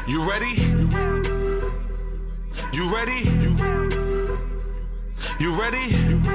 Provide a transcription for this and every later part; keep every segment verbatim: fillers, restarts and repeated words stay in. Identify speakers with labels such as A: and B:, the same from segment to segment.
A: You ready? You ready? You ready?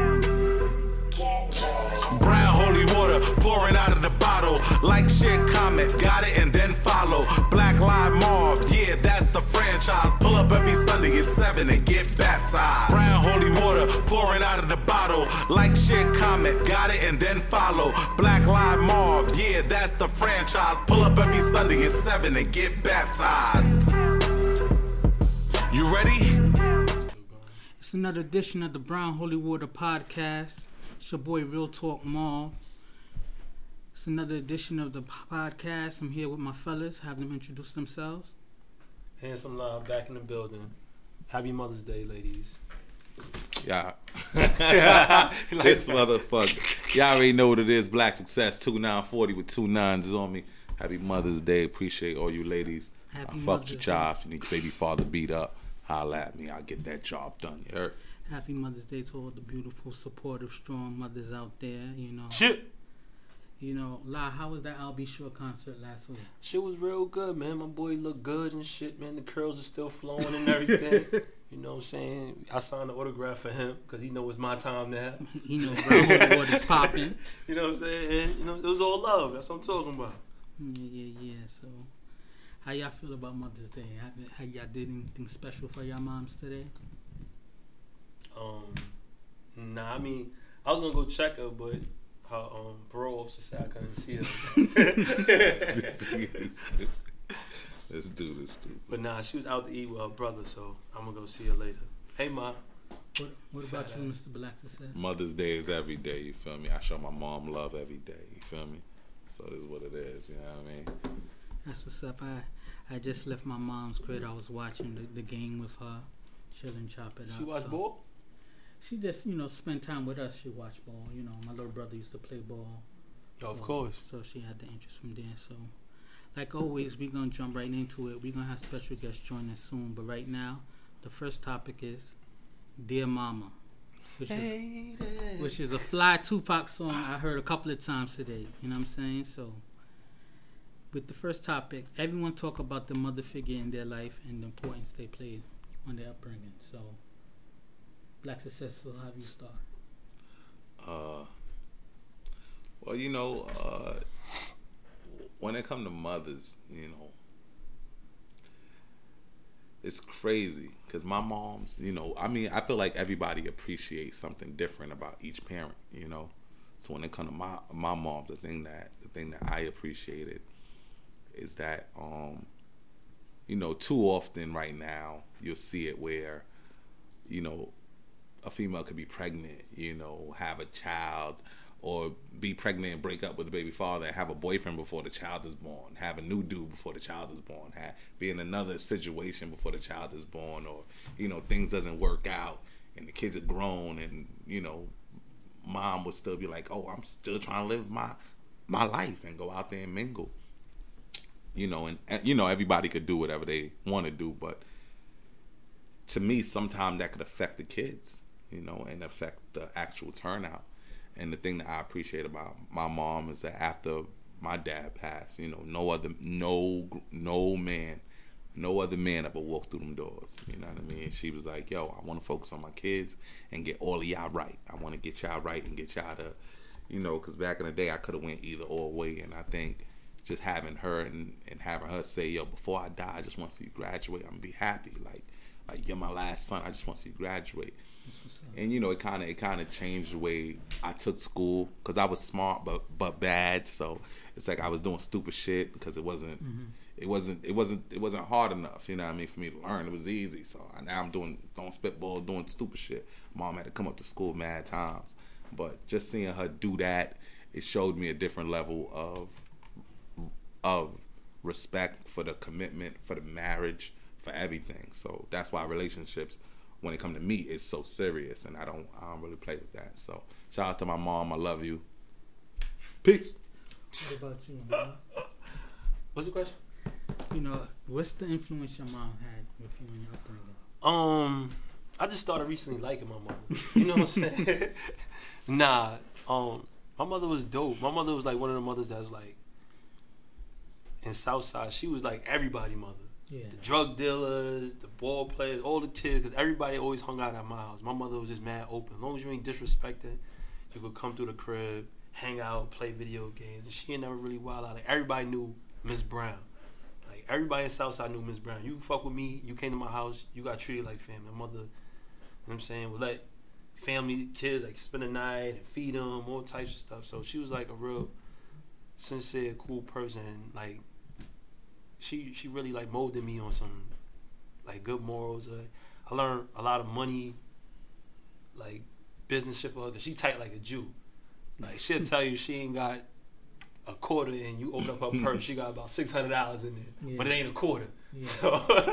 A: Brown holy water pouring out of the bottle. Like, share, comment, got it, and then follow. Black Live Mob, yeah, that's the franchise. Pull up every Sunday at seven and get baptized. Brown holy water pouring out of the bottle. Like, share, comment, got it, and then follow. Black Live Mob, yeah, that's the franchise. Pull up every Sunday at seven and get baptized. You ready?
B: It's another edition of the Brown Holy Water Podcast. It's your boy Real Talk Marv. It's another edition of the podcast. I'm here with my fellas. Have them introduce themselves.
C: Handsome Love back in the building. Happy Mother's Day, ladies.
D: Yeah. This motherfucker. Y'all already know what it is. Black Success two nine forty with two nines is on me. Happy Mother's Day. Appreciate all you ladies.
B: Happy
D: I fucked
B: Mother's
D: your child. If you need your baby father beat up, holla at me. I'll get that job done. You heard?
B: Happy Mother's Day to all the beautiful, supportive, strong mothers out there. You know.
C: Shit.
B: You know, La, how was that I'll Be Sure concert last week?
C: Shit was real good, man. My boy looked good and shit, man. The curls are still flowing and everything. You know what I'm saying? I signed an autograph for him because he knows it's my time now.
B: He knows Brown Holy Water's popping.
C: You know what I'm saying? And, you know, it was all love. That's what I'm talking about.
B: Yeah, yeah, yeah. So, how y'all feel about Mother's Day? How, how y'all did anything special for y'all moms today?
C: Um, nah, I mean, I was gonna go check her, but her um parole officer said I couldn't see her.
D: Let's do this, dude.
C: But nah, she was out to eat with her brother, so I'm gonna go see her later. Hey, Ma.
B: What, what about you, Mister Black Success?
D: Mother's Day is every day, you feel me? I show my mom love every day, you feel me? So this is what it is, you know what I mean?
B: That's what's up. I, I just left my mom's crib. I was watching the, the game with her, chilling, chop it up.
C: She watch
B: so.
C: ball?
B: She just, you know, spend time with us. She watch ball. You know, my little brother used to play ball.
C: Oh,
B: so,
C: of course.
B: So she had the interest from there. So, like always, we're going to jump right into it. We're going to have special guests join us soon. But right now, the first topic is Dear Mama, which is, which is a fly Tupac song I heard a couple of times today. You know what I'm saying? So, with the first topic, everyone talk about the mother figure in their life and the importance they played on their upbringing. So, Black Success will have you start.
D: Uh, well, you know, uh, when it comes to mothers, you know, it's crazy because my mom's, you know, I mean, I feel like everybody appreciates something different about each parent, you know. So when it comes to my my mom, the thing that the thing that I appreciated is that, um, you know, too often right now you'll see it where, you know, a female could be pregnant, you know, have a child, or be pregnant and break up with the baby father and have a boyfriend before the child is born, have a new dude before the child is born, have, be in another situation before the child is born, or, you know, things doesn't work out and the kids are grown and, you know, mom would still be like, oh, I'm still trying to live my my life and go out there and mingle. You know, and, and you know, everybody could do whatever they want to do, but to me, sometimes that could affect the kids, you know, and affect the actual turnout. And the thing that I appreciate about my mom is that after my dad passed, you know, no other, no, no man, no other man ever walked through them doors. You know what I mean? She was like, yo, I want to focus on my kids and get all of y'all right. I want to get y'all right and get y'all to, you know, because back in the day, I could have went either or way. And I think just having her and, and having her say, yo, before I die, I just want to see you graduate. I'm going to be happy. Like, like you're my last son. I just want to see you graduate. And you know, it kind of it kind of changed the way I took school because I was smart but but bad. So it's like I was doing stupid shit because it wasn't mm-hmm. it wasn't it wasn't it wasn't hard enough. You know what I mean? For me to learn, it was easy. So now I'm doing throwing spitball, doing stupid shit. Mom had to come up to school mad times, but just seeing her do that, it showed me a different level of of respect for the commitment, for the marriage, for everything. So that's why relationships, when it comes to me, it's so serious, and I don't, I don't really play with that. So, shout out to my mom. I love you. Peace.
B: What about you, Mom?
C: What's the question?
B: You know, what's the influence your mom had with you in your upbringing?
C: Um, I just started recently liking my mother. You know what I'm saying? Nah. Um, my mother was dope. My mother was like one of the mothers that was like in Southside. She was like everybody mother.
B: Yeah.
C: The drug dealers, the ball players, all the kids, because everybody always hung out at my house. My mother was just mad open. As long as you ain't disrespecting, you could come through the crib, hang out, play video games. And she ain't never really wild out. Like, everybody knew Miss Brown. Like, everybody in Southside knew Miss Brown. You fuck with me, you came to my house, you got treated like family. My mother, you know what I'm saying, would let family, kids, like, spend the night and feed them, all types of stuff. So she was, like, a real sincere, cool person. Like, she she really, like, molded me on some, like, good morals. Uh, I learned a lot of money, like, business shit for her, because she tight like a Jew. Like, she'll tell you she ain't got a quarter and you open up her purse, she got about six hundred dollars in there. Yeah. But it ain't a quarter. Yeah. So,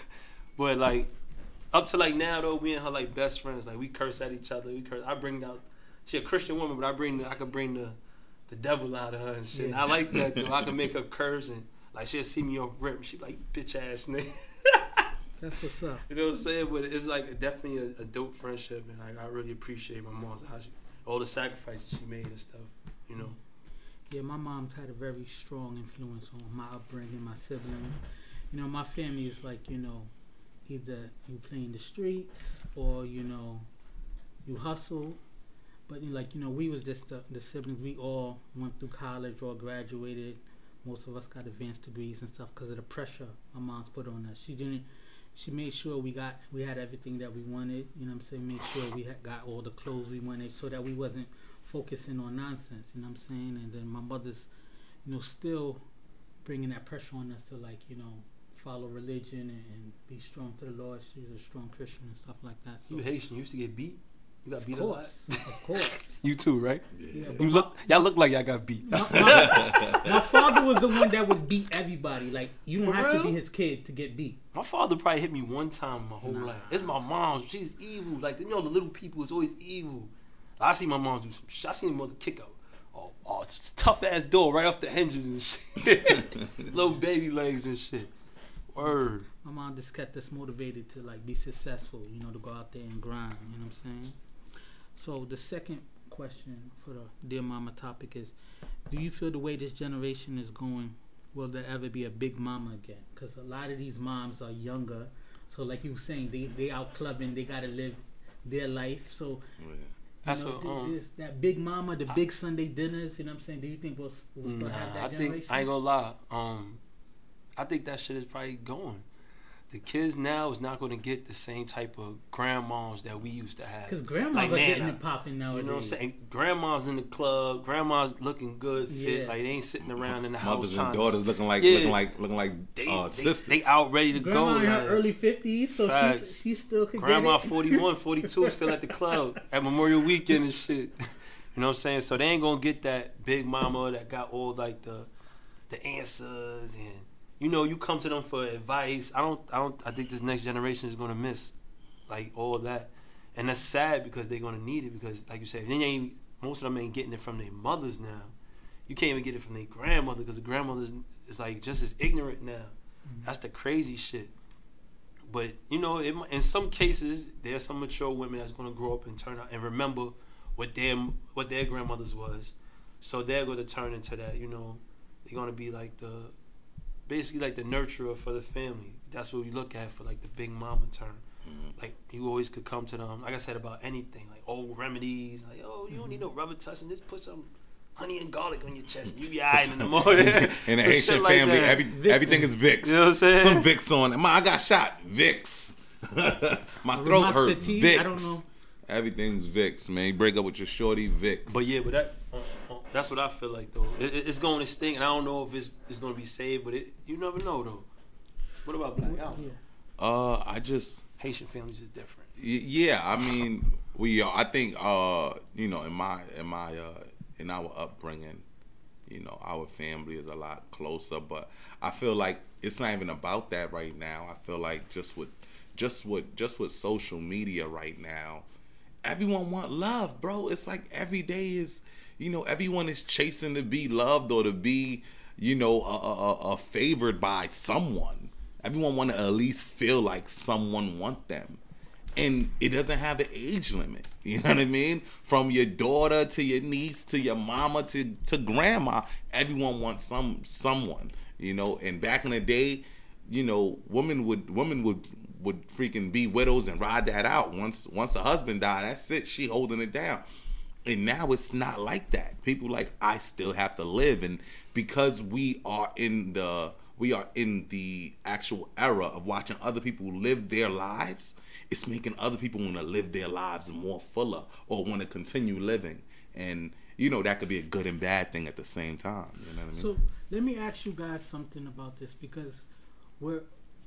C: but, like, up to, like, now, though, we and her, like, best friends. Like, we curse at each other. We curse. I bring out, she a Christian woman, but I bring the, I could bring the, the devil out of her and shit. Yeah. And I like that, though. I can make her curse and, like, she'll see me off rip and she be like, bitch ass nigga.
B: That's what's up.
C: You know what I'm saying? But it's, like, definitely a, a dope friendship, and like, I really appreciate my mom's, how she, all the sacrifices she made and stuff, you know?
B: Yeah, my mom's had a very strong influence on my upbringing, my siblings. You know, my family is like, you know, either you play in the streets or, you know, you hustle. But, like, you know, we was just the, the siblings. We all went through college or graduated. Most of us got advanced degrees and stuff because of the pressure my mom's put on us. She didn't. She made sure we got we had everything that we wanted. You know what I'm saying? Made sure we had got all the clothes we wanted, so that we wasn't focusing on nonsense. You know what I'm saying? And then my mother's, you know, still bringing that pressure on us to, like, you know, follow religion and, and be strong to the Lord. She's a strong Christian and stuff like that. So,
C: you Haitian, you used to get beat? You got beat
B: of
C: a lot?
B: Of course.
C: You too, right?
B: Yeah.
C: You look, y'all look like y'all got beat.
B: My, my, my father was the one that would beat everybody. Like, you don't
C: For
B: have
C: real?
B: to be his kid to get beat.
C: My father probably hit me one time my whole
B: Nah.
C: life. It's my mom. She's evil. Like, you know, the little people is always evil. I see my mom do some shit. I seen my mother kick out. Oh, oh, it's a tough ass door right off the hinges and shit. Little baby legs and shit. Word.
B: My mom just kept us motivated to, like, be successful, you know, to go out there and grind, you know what I'm saying? So the second question for the Dear Mama topic is, do you feel the way this generation is going, will there ever be a big mama again? Because a lot of these moms are younger, so like you were saying, they, they out clubbing, they got to live their life, so...
D: Yeah.
C: That's
B: know,
C: what, um,
B: this, that big mama, the
C: I,
B: big Sunday dinners, you know what I'm saying? Do you think we'll, we'll still
C: nah,
B: have that
C: I
B: generation?
C: think, I ain't gonna lie. Um, I think that shit is probably going. The kids now is not going to get the same type of grandmas that we used to have.
B: Because grandmas
C: like,
B: are
C: man,
B: getting
C: I,
B: it popping nowadays.
C: You know what I'm saying? Grandma's in the club. Grandma's looking good, fit.
B: Yeah.
C: Like, they ain't sitting around in the house.
D: Mothers
C: trying
D: and daughters
C: to,
D: looking like
C: yeah.
D: looking like looking like
C: they,
D: uh,
C: they,
D: sisters.
C: They out ready to
B: Grandma
C: go.
B: in her
C: like,
B: early fifties, so she's, she still could
C: Grandma
B: get it.
C: forty-one, forty-two still at the club at Memorial Weekend and shit. You know what I'm saying? So they ain't gonna get that big mama that got all, like, the the answers, and you know, you come to them for advice. I don't I don't I think this next generation is gonna miss, like, all of that. And that's sad because they're gonna need it, because, like you said, they ain't, most of them ain't getting it from their mothers now. You can't even get it from their grandmother, because the grandmother is, like, just as ignorant now. Mm-hmm. That's the crazy shit. But, you know, it, in some cases, there's some mature women that's gonna grow up and turn out and remember what their what their grandmothers was. So they're gonna turn into that, you know. They're gonna be like the basically like the nurturer for the family. That's what we look at for, like, the big mama turn. Mm-hmm. Like, you always could come to them, like I said, about anything, like old remedies, like, oh, you don't need no rubber touching, just put some honey and garlic on your chest and you be alright in the morning.
D: In the Haitian
C: like
D: family,
C: that.
D: every, everything is Vicks.
C: You know what I'm saying?
D: Some Vicks on it. Ma, I got shot. Vicks. My throat hurt. Vicks.
B: I don't know.
D: Everything's Vicks, man. You break up with your shorty, Vicks.
C: But yeah, but that uh, uh, that's what I feel like, though. It, it, it's going to stink, and I don't know if it's it's going to be saved, but it, you never know, though. What about Black? I don't know.
D: Uh, I just
C: Haitian families is different.
D: y- yeah. I mean, we. I think uh, you know, in my in my uh, in our upbringing, you know, our family is a lot closer. But I feel like it's not even about that right now. I feel like just with just with just with social media right now, everyone want love, bro. It's like every day is, you know, everyone is chasing to be loved or to be, you know, uh, uh, uh, favored by someone. Everyone want to at least feel like someone want them. And it doesn't have an age limit. You know what I mean? From your daughter to your niece to your mama to, to grandma, everyone wants some someone, you know. And back in the day, you know, women would women would would freaking be widows and ride that out. Once once a husband died, that's it. She holding it down. And now it's not like that. People like, I still have to live. And because we are in the we are in the actual era of watching other people live their lives, it's making other people want to live their lives more fuller or want to continue living. And you know, that could be a good and bad thing at the same time. You know what I mean?
B: So let me ask you guys something about this, because we're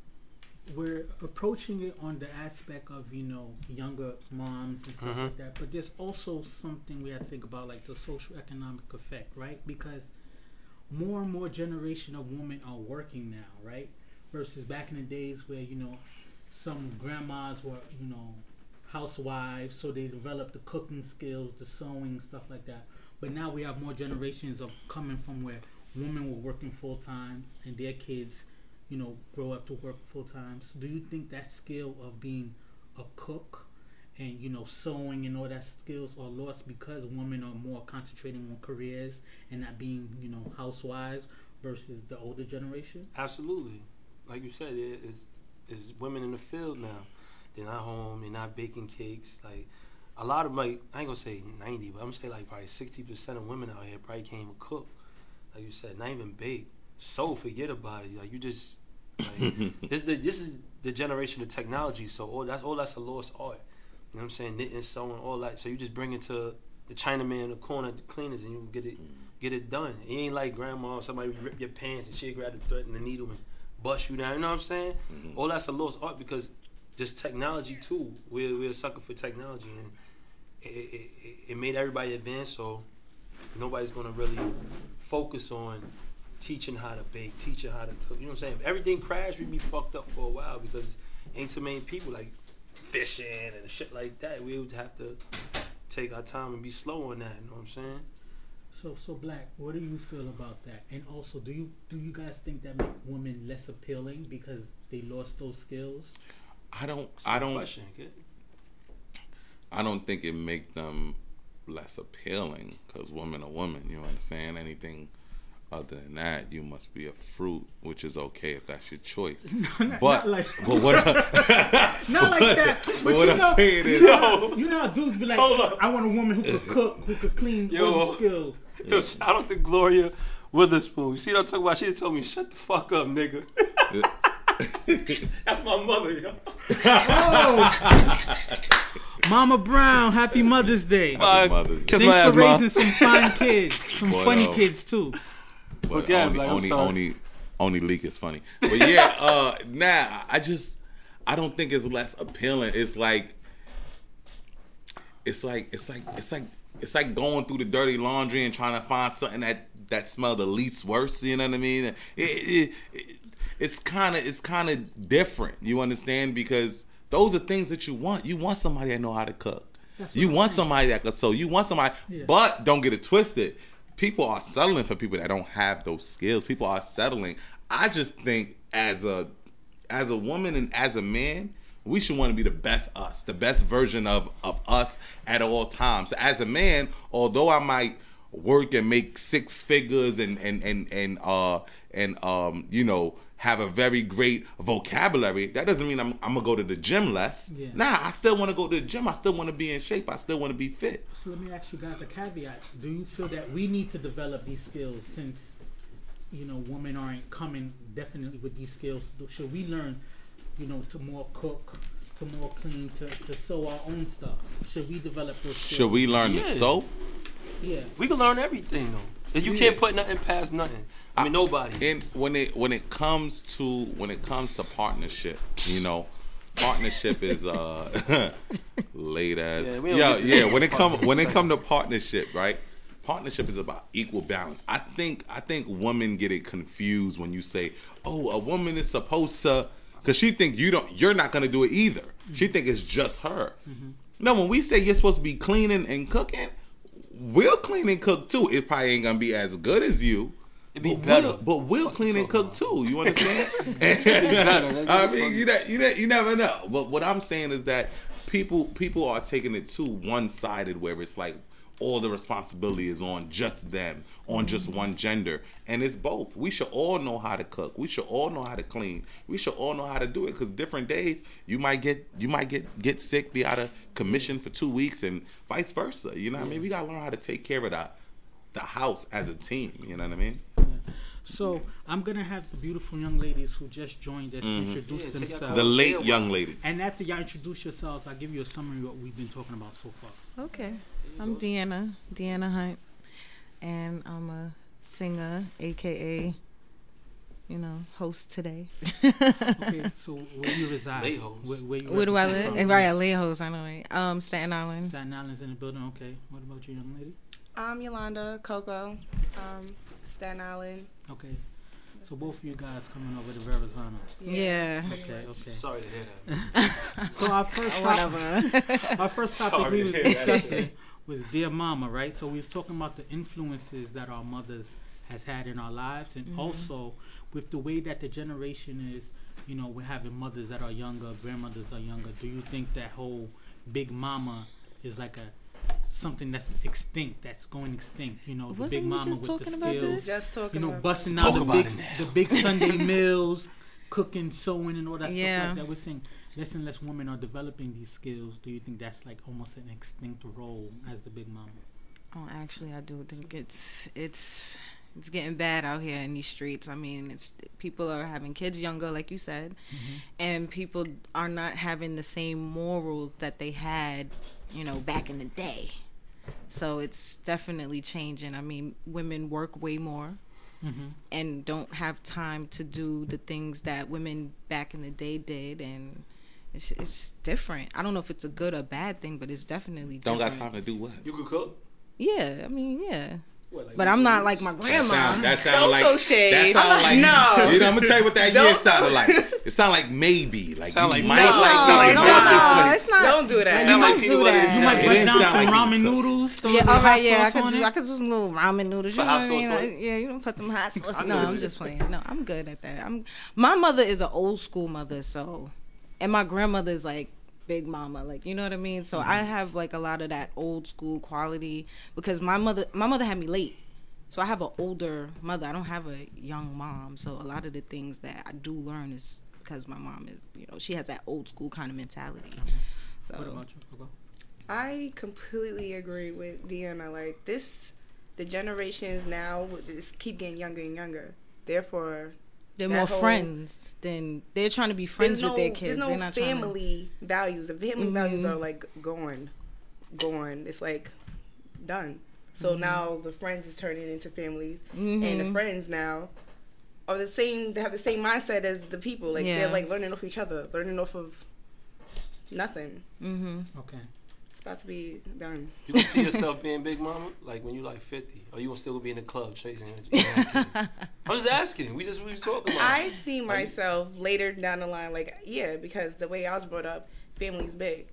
B: we're approaching it on the aspect of, you know, younger moms and stuff mm-hmm. like that, but there's also something we have to think about, like the social economic effect, right? Because more and more generation of women are working now, right? Versus back in the days where, you know, some grandmas were, you know, housewives, so they developed the cooking skills, the sewing, stuff like that. But now we have more generations of coming from where women were working full time and their kids, you know, grow up to work full time. So do you think that skill of being a cook and, you know, sewing and all that skills are lost because women are more concentrating on careers and not being, you know, housewives versus the older generation?
C: Absolutely. Like you said, it's, it's women in the field now. They're not home. They're not baking cakes. Like, a lot of, like, I ain't gonna say ninety, but I'm gonna say like probably sixty percent of women out here probably can't even cook. Like you said, not even bake. So forget about it. Like, you just, like, this is the this is the generation of technology. So all that's all that's a lost art. You know what I'm saying? Knitting, sewing, all that. So you just bring it to the Chinaman in the corner at the cleaners, and you get it get it done. It ain't like grandma or somebody rip your pants and she grab the thread and the needle and bust you down. You know what I'm saying? Mm-hmm. All that's a lost art because just technology too. We're we're a sucker for technology, and it, it, it made everybody advance. So nobody's gonna really focus on teaching how to bake, teaching how to cook. You know what I'm saying? If everything crashed, we'd be fucked up for a while because ain't so many people like fishing and shit like that. We would have to take our time and be slow on that. You know what I'm saying?
B: So, so Black, what do you feel about that? And also, do you do you guys think that make women less appealing because they lost those skills?
D: I don't. I don't.
C: Question,
D: I don't think it make them less appealing because women are women. You understand? Anything other than that, you must be a fruit, which is okay if that's your choice.
B: No, not,
D: but,
B: not like,
D: but what? I,
B: not like
D: but,
B: that.
D: But
B: But
D: what
B: you know,
D: I'm saying is,
B: you know, you know how dudes be like,
C: Hold up.
B: I want a woman who could cook, who could clean,
C: Yo.
B: all the skills.
C: Yo, shout out to Gloria Witherspoon. You see what I'm talking about? She just told me, shut the fuck up, nigga. That's my mother, yo.
B: Oh. Mama Brown, happy Mother's Day.
D: Happy Mother's Day.
C: Kiss
B: Thanks
C: my ass,
B: for
C: Ma.
B: raising some fine kids, some
D: But,
B: funny
D: uh,
B: kids too.
D: But
C: Okay,
D: only,
C: like, I'm
D: only,
C: sorry.
D: only, only leak is funny. But yeah, uh, nah, I just, I don't think it's less appealing. It's like, it's like, it's like, it's like, it's like going through the dirty laundry and trying to find something that that smell the least worse. You know what I mean? It, it, it, it's kind of, it's kind of different. You understand? Because those are things that you want. You want somebody that know how to cook.
B: That's
D: You
B: what I'm
D: want
B: saying.
D: somebody that could sew. You want somebody,
B: Yeah.
D: but don't get it twisted. People are settling for people that don't have those skills. People are settling. I just think as a as a woman and as a man, we should want to be the best us, the best version of, of us at all times. So as a man, although I might work and make six figures and and and and uh and um you know have a very great vocabulary, that doesn't mean I'm I'm gonna go to the gym less.
B: Yeah.
D: Nah, I still want to go to the gym. I still want to be in shape. I still want to be fit.
B: So let me ask you guys a caveat. Do you feel that we need to develop these skills since, you know, women aren't coming definitely with these skills? Should we learn, you know, to more cook, to more clean, to, to sew our own stuff? Should we develop those skills?
D: Should we learn
C: Yeah.
D: to sew?
B: Yeah.
C: We can learn everything, though. If you
D: Yeah.
C: can't put nothing past nothing. I mean, nobody.
D: And when it when it comes to when it comes to partnership, you know, partnership is uh late as
C: Yeah, we don't
D: yeah
C: get to
D: yeah.
C: that
D: When it
C: part
D: come
C: in a
D: when it
C: second.
D: come to partnership, right? Partnership is about equal balance. I think I think women get it confused when you say, "Oh, a woman is supposed to," because she think you don't. You're not gonna do it either. She think it's just her.
B: Mm-hmm.
D: No, when we say you're supposed to be cleaning and cooking, we'll clean and cook too. It probably ain't gonna be as good as you.
C: It'd be
D: but
C: better.
D: We'll, but we'll
C: Fuck
D: clean
C: you
D: and cook
C: talking
D: too. You understand?
C: better, nigga.
D: I mean, you ne- you ne- you never know. But what I'm saying is that people people are taking it too one sided, where it's like all the responsibility is on just them, on just one gender. And it's both. We should all know how to cook. We should all know how to clean. We should all know how to do it, because different days you might get you might get, get sick, be out of commission for two weeks, and vice versa. You know what I mean? We gotta learn how to take care of the, the house as a team. You know what I mean?
B: Yeah. So I'm gonna have the beautiful young ladies who just joined us
D: Mm-hmm.
B: introduce
C: Yeah, take your
B: themselves.
D: The late young ladies.
B: And after y'all introduce yourselves, I'll give you a summary of what we've been talking about so far.
E: Okay. I'm Deanna, Deanna Hunt, and I'm a singer, aka, you know, host today.
B: Okay, so where you reside?
C: Lay host.
B: Where, where, you
E: Where do I
B: represent
E: live?
B: from?
E: Right, lay host, I know, right? Um, Staten Island.
B: Staten Island's in the building. Okay. What about you, young lady?
F: I'm Yolanda Coco, um, Staten Island.
B: Okay. So both of you guys coming over to Arizona.
E: Yeah.
B: Okay. Okay.
C: Sorry to hear that.
B: So our first topic,
E: Whatever.
B: our first topic
C: Sorry
B: we
C: to
B: was
C: hear that.
B: discussing was Dear Mama, right? So we was talking about the influences that our mothers has had in our lives, and also with the way that the generation is, you know, we're having mothers that are younger, grandmothers are younger. Do you think that whole Big Mama is like a something that's extinct, that's going extinct? You know, the
E: Wasn't
B: Big
E: we
B: Mama
E: just
B: with
E: talking
B: the
E: about
B: skills,
E: this?
F: Just talking
B: you know,
F: about
B: busting
C: Talk
B: out the
C: about
B: big,
C: it now.
B: the big Sunday meals, cooking, sewing, and all that
E: Yeah.
B: stuff like that. We're saying less and less women are developing these skills. Do you think that's like almost an extinct role as the Big Mama?
E: Oh, actually, I do think it's it's it's getting bad out here in these streets. I mean, it's people are having kids younger, like you said, and people are not having the same morals that they had, you know, back in the day. So it's definitely changing. I mean, women work way more
B: Mm-hmm.
E: and don't have time to do the things that women back in the day did, and it's it's just different. I don't know if it's a good or bad thing, but it's definitely
D: Don't
E: different.
D: got time to do what?
C: You could cook?
E: Yeah, I mean, yeah.
C: What, like
E: But
C: you
E: I'm
C: said,
E: not
C: you-
E: like my
D: That
E: grandma.
D: sound, that sound
F: Don't
D: like
F: throw shade.
D: that sound like
F: No.
D: You know, I'm gonna tell you what that year
F: Don't
D: sounded
F: throw-
D: like. It sounded like maybe, like
C: Sound
D: you
C: like
D: might
C: no,
D: like
C: sound
E: no,
C: like
E: no,
C: Frosted
E: no,
C: Flakes.
E: it's not.
F: Don't do that.
C: Sound
E: You
C: like
E: might
C: peanut
E: do
C: butter
E: that.
C: and
B: You might
D: It
C: jelly.
B: put
D: didn't
B: down
D: sound
B: some
D: like
B: ramen
D: you cook.
B: noodles. throw
E: Yeah,
B: some
E: all
B: hot
E: right, yeah, I
B: sauce
E: could
B: on
E: do,
B: it.
E: I could do some little ramen noodles. You
C: Put
E: know
C: hot
E: what I mean?
C: sauce on
E: Like,
C: it?
E: yeah, you don't put some hot sauce.
C: I
E: No,
C: know
E: I'm
C: it.
E: just playing. No, I'm good at that. I'm. My mother is an old school mother, so, and my grandmother is like Big Mama, like, you know what I mean. So I have like a lot of that old school quality because my mother, my mother had me late. So I have an older mother. I don't have a young mom. So a lot of the things that I do learn is because my mom is, you know, she has that old school kind of mentality. So
B: What about you, Coco?
F: I completely agree with Deanna. Like this, the generations now is keep getting younger and younger. Therefore,
E: they're
F: that
E: more
F: whole-
E: friends than they're trying to be friends
F: there's
E: with
F: no,
E: their kids.
F: There's no
E: they're not trying to-
F: family values. The family
E: Mhm.
F: values are like gone, gone. It's like done. So
E: Mm-hmm.
F: now the friends is turning into families,
E: Mhm.
F: and the friends now are the same. They have the same mindset as the people. Like
E: Yeah.
F: they're like learning off each other, learning off of nothing.
E: Mhm.
B: Okay.
F: It's about to be done.
C: You can see yourself being Big Mama, like when you like fifty, or you gonna still be in the club chasing it. You know, I'm just asking. We just we was talking about.
F: I see myself later down the line, like yeah, because the way I was brought up, family's big.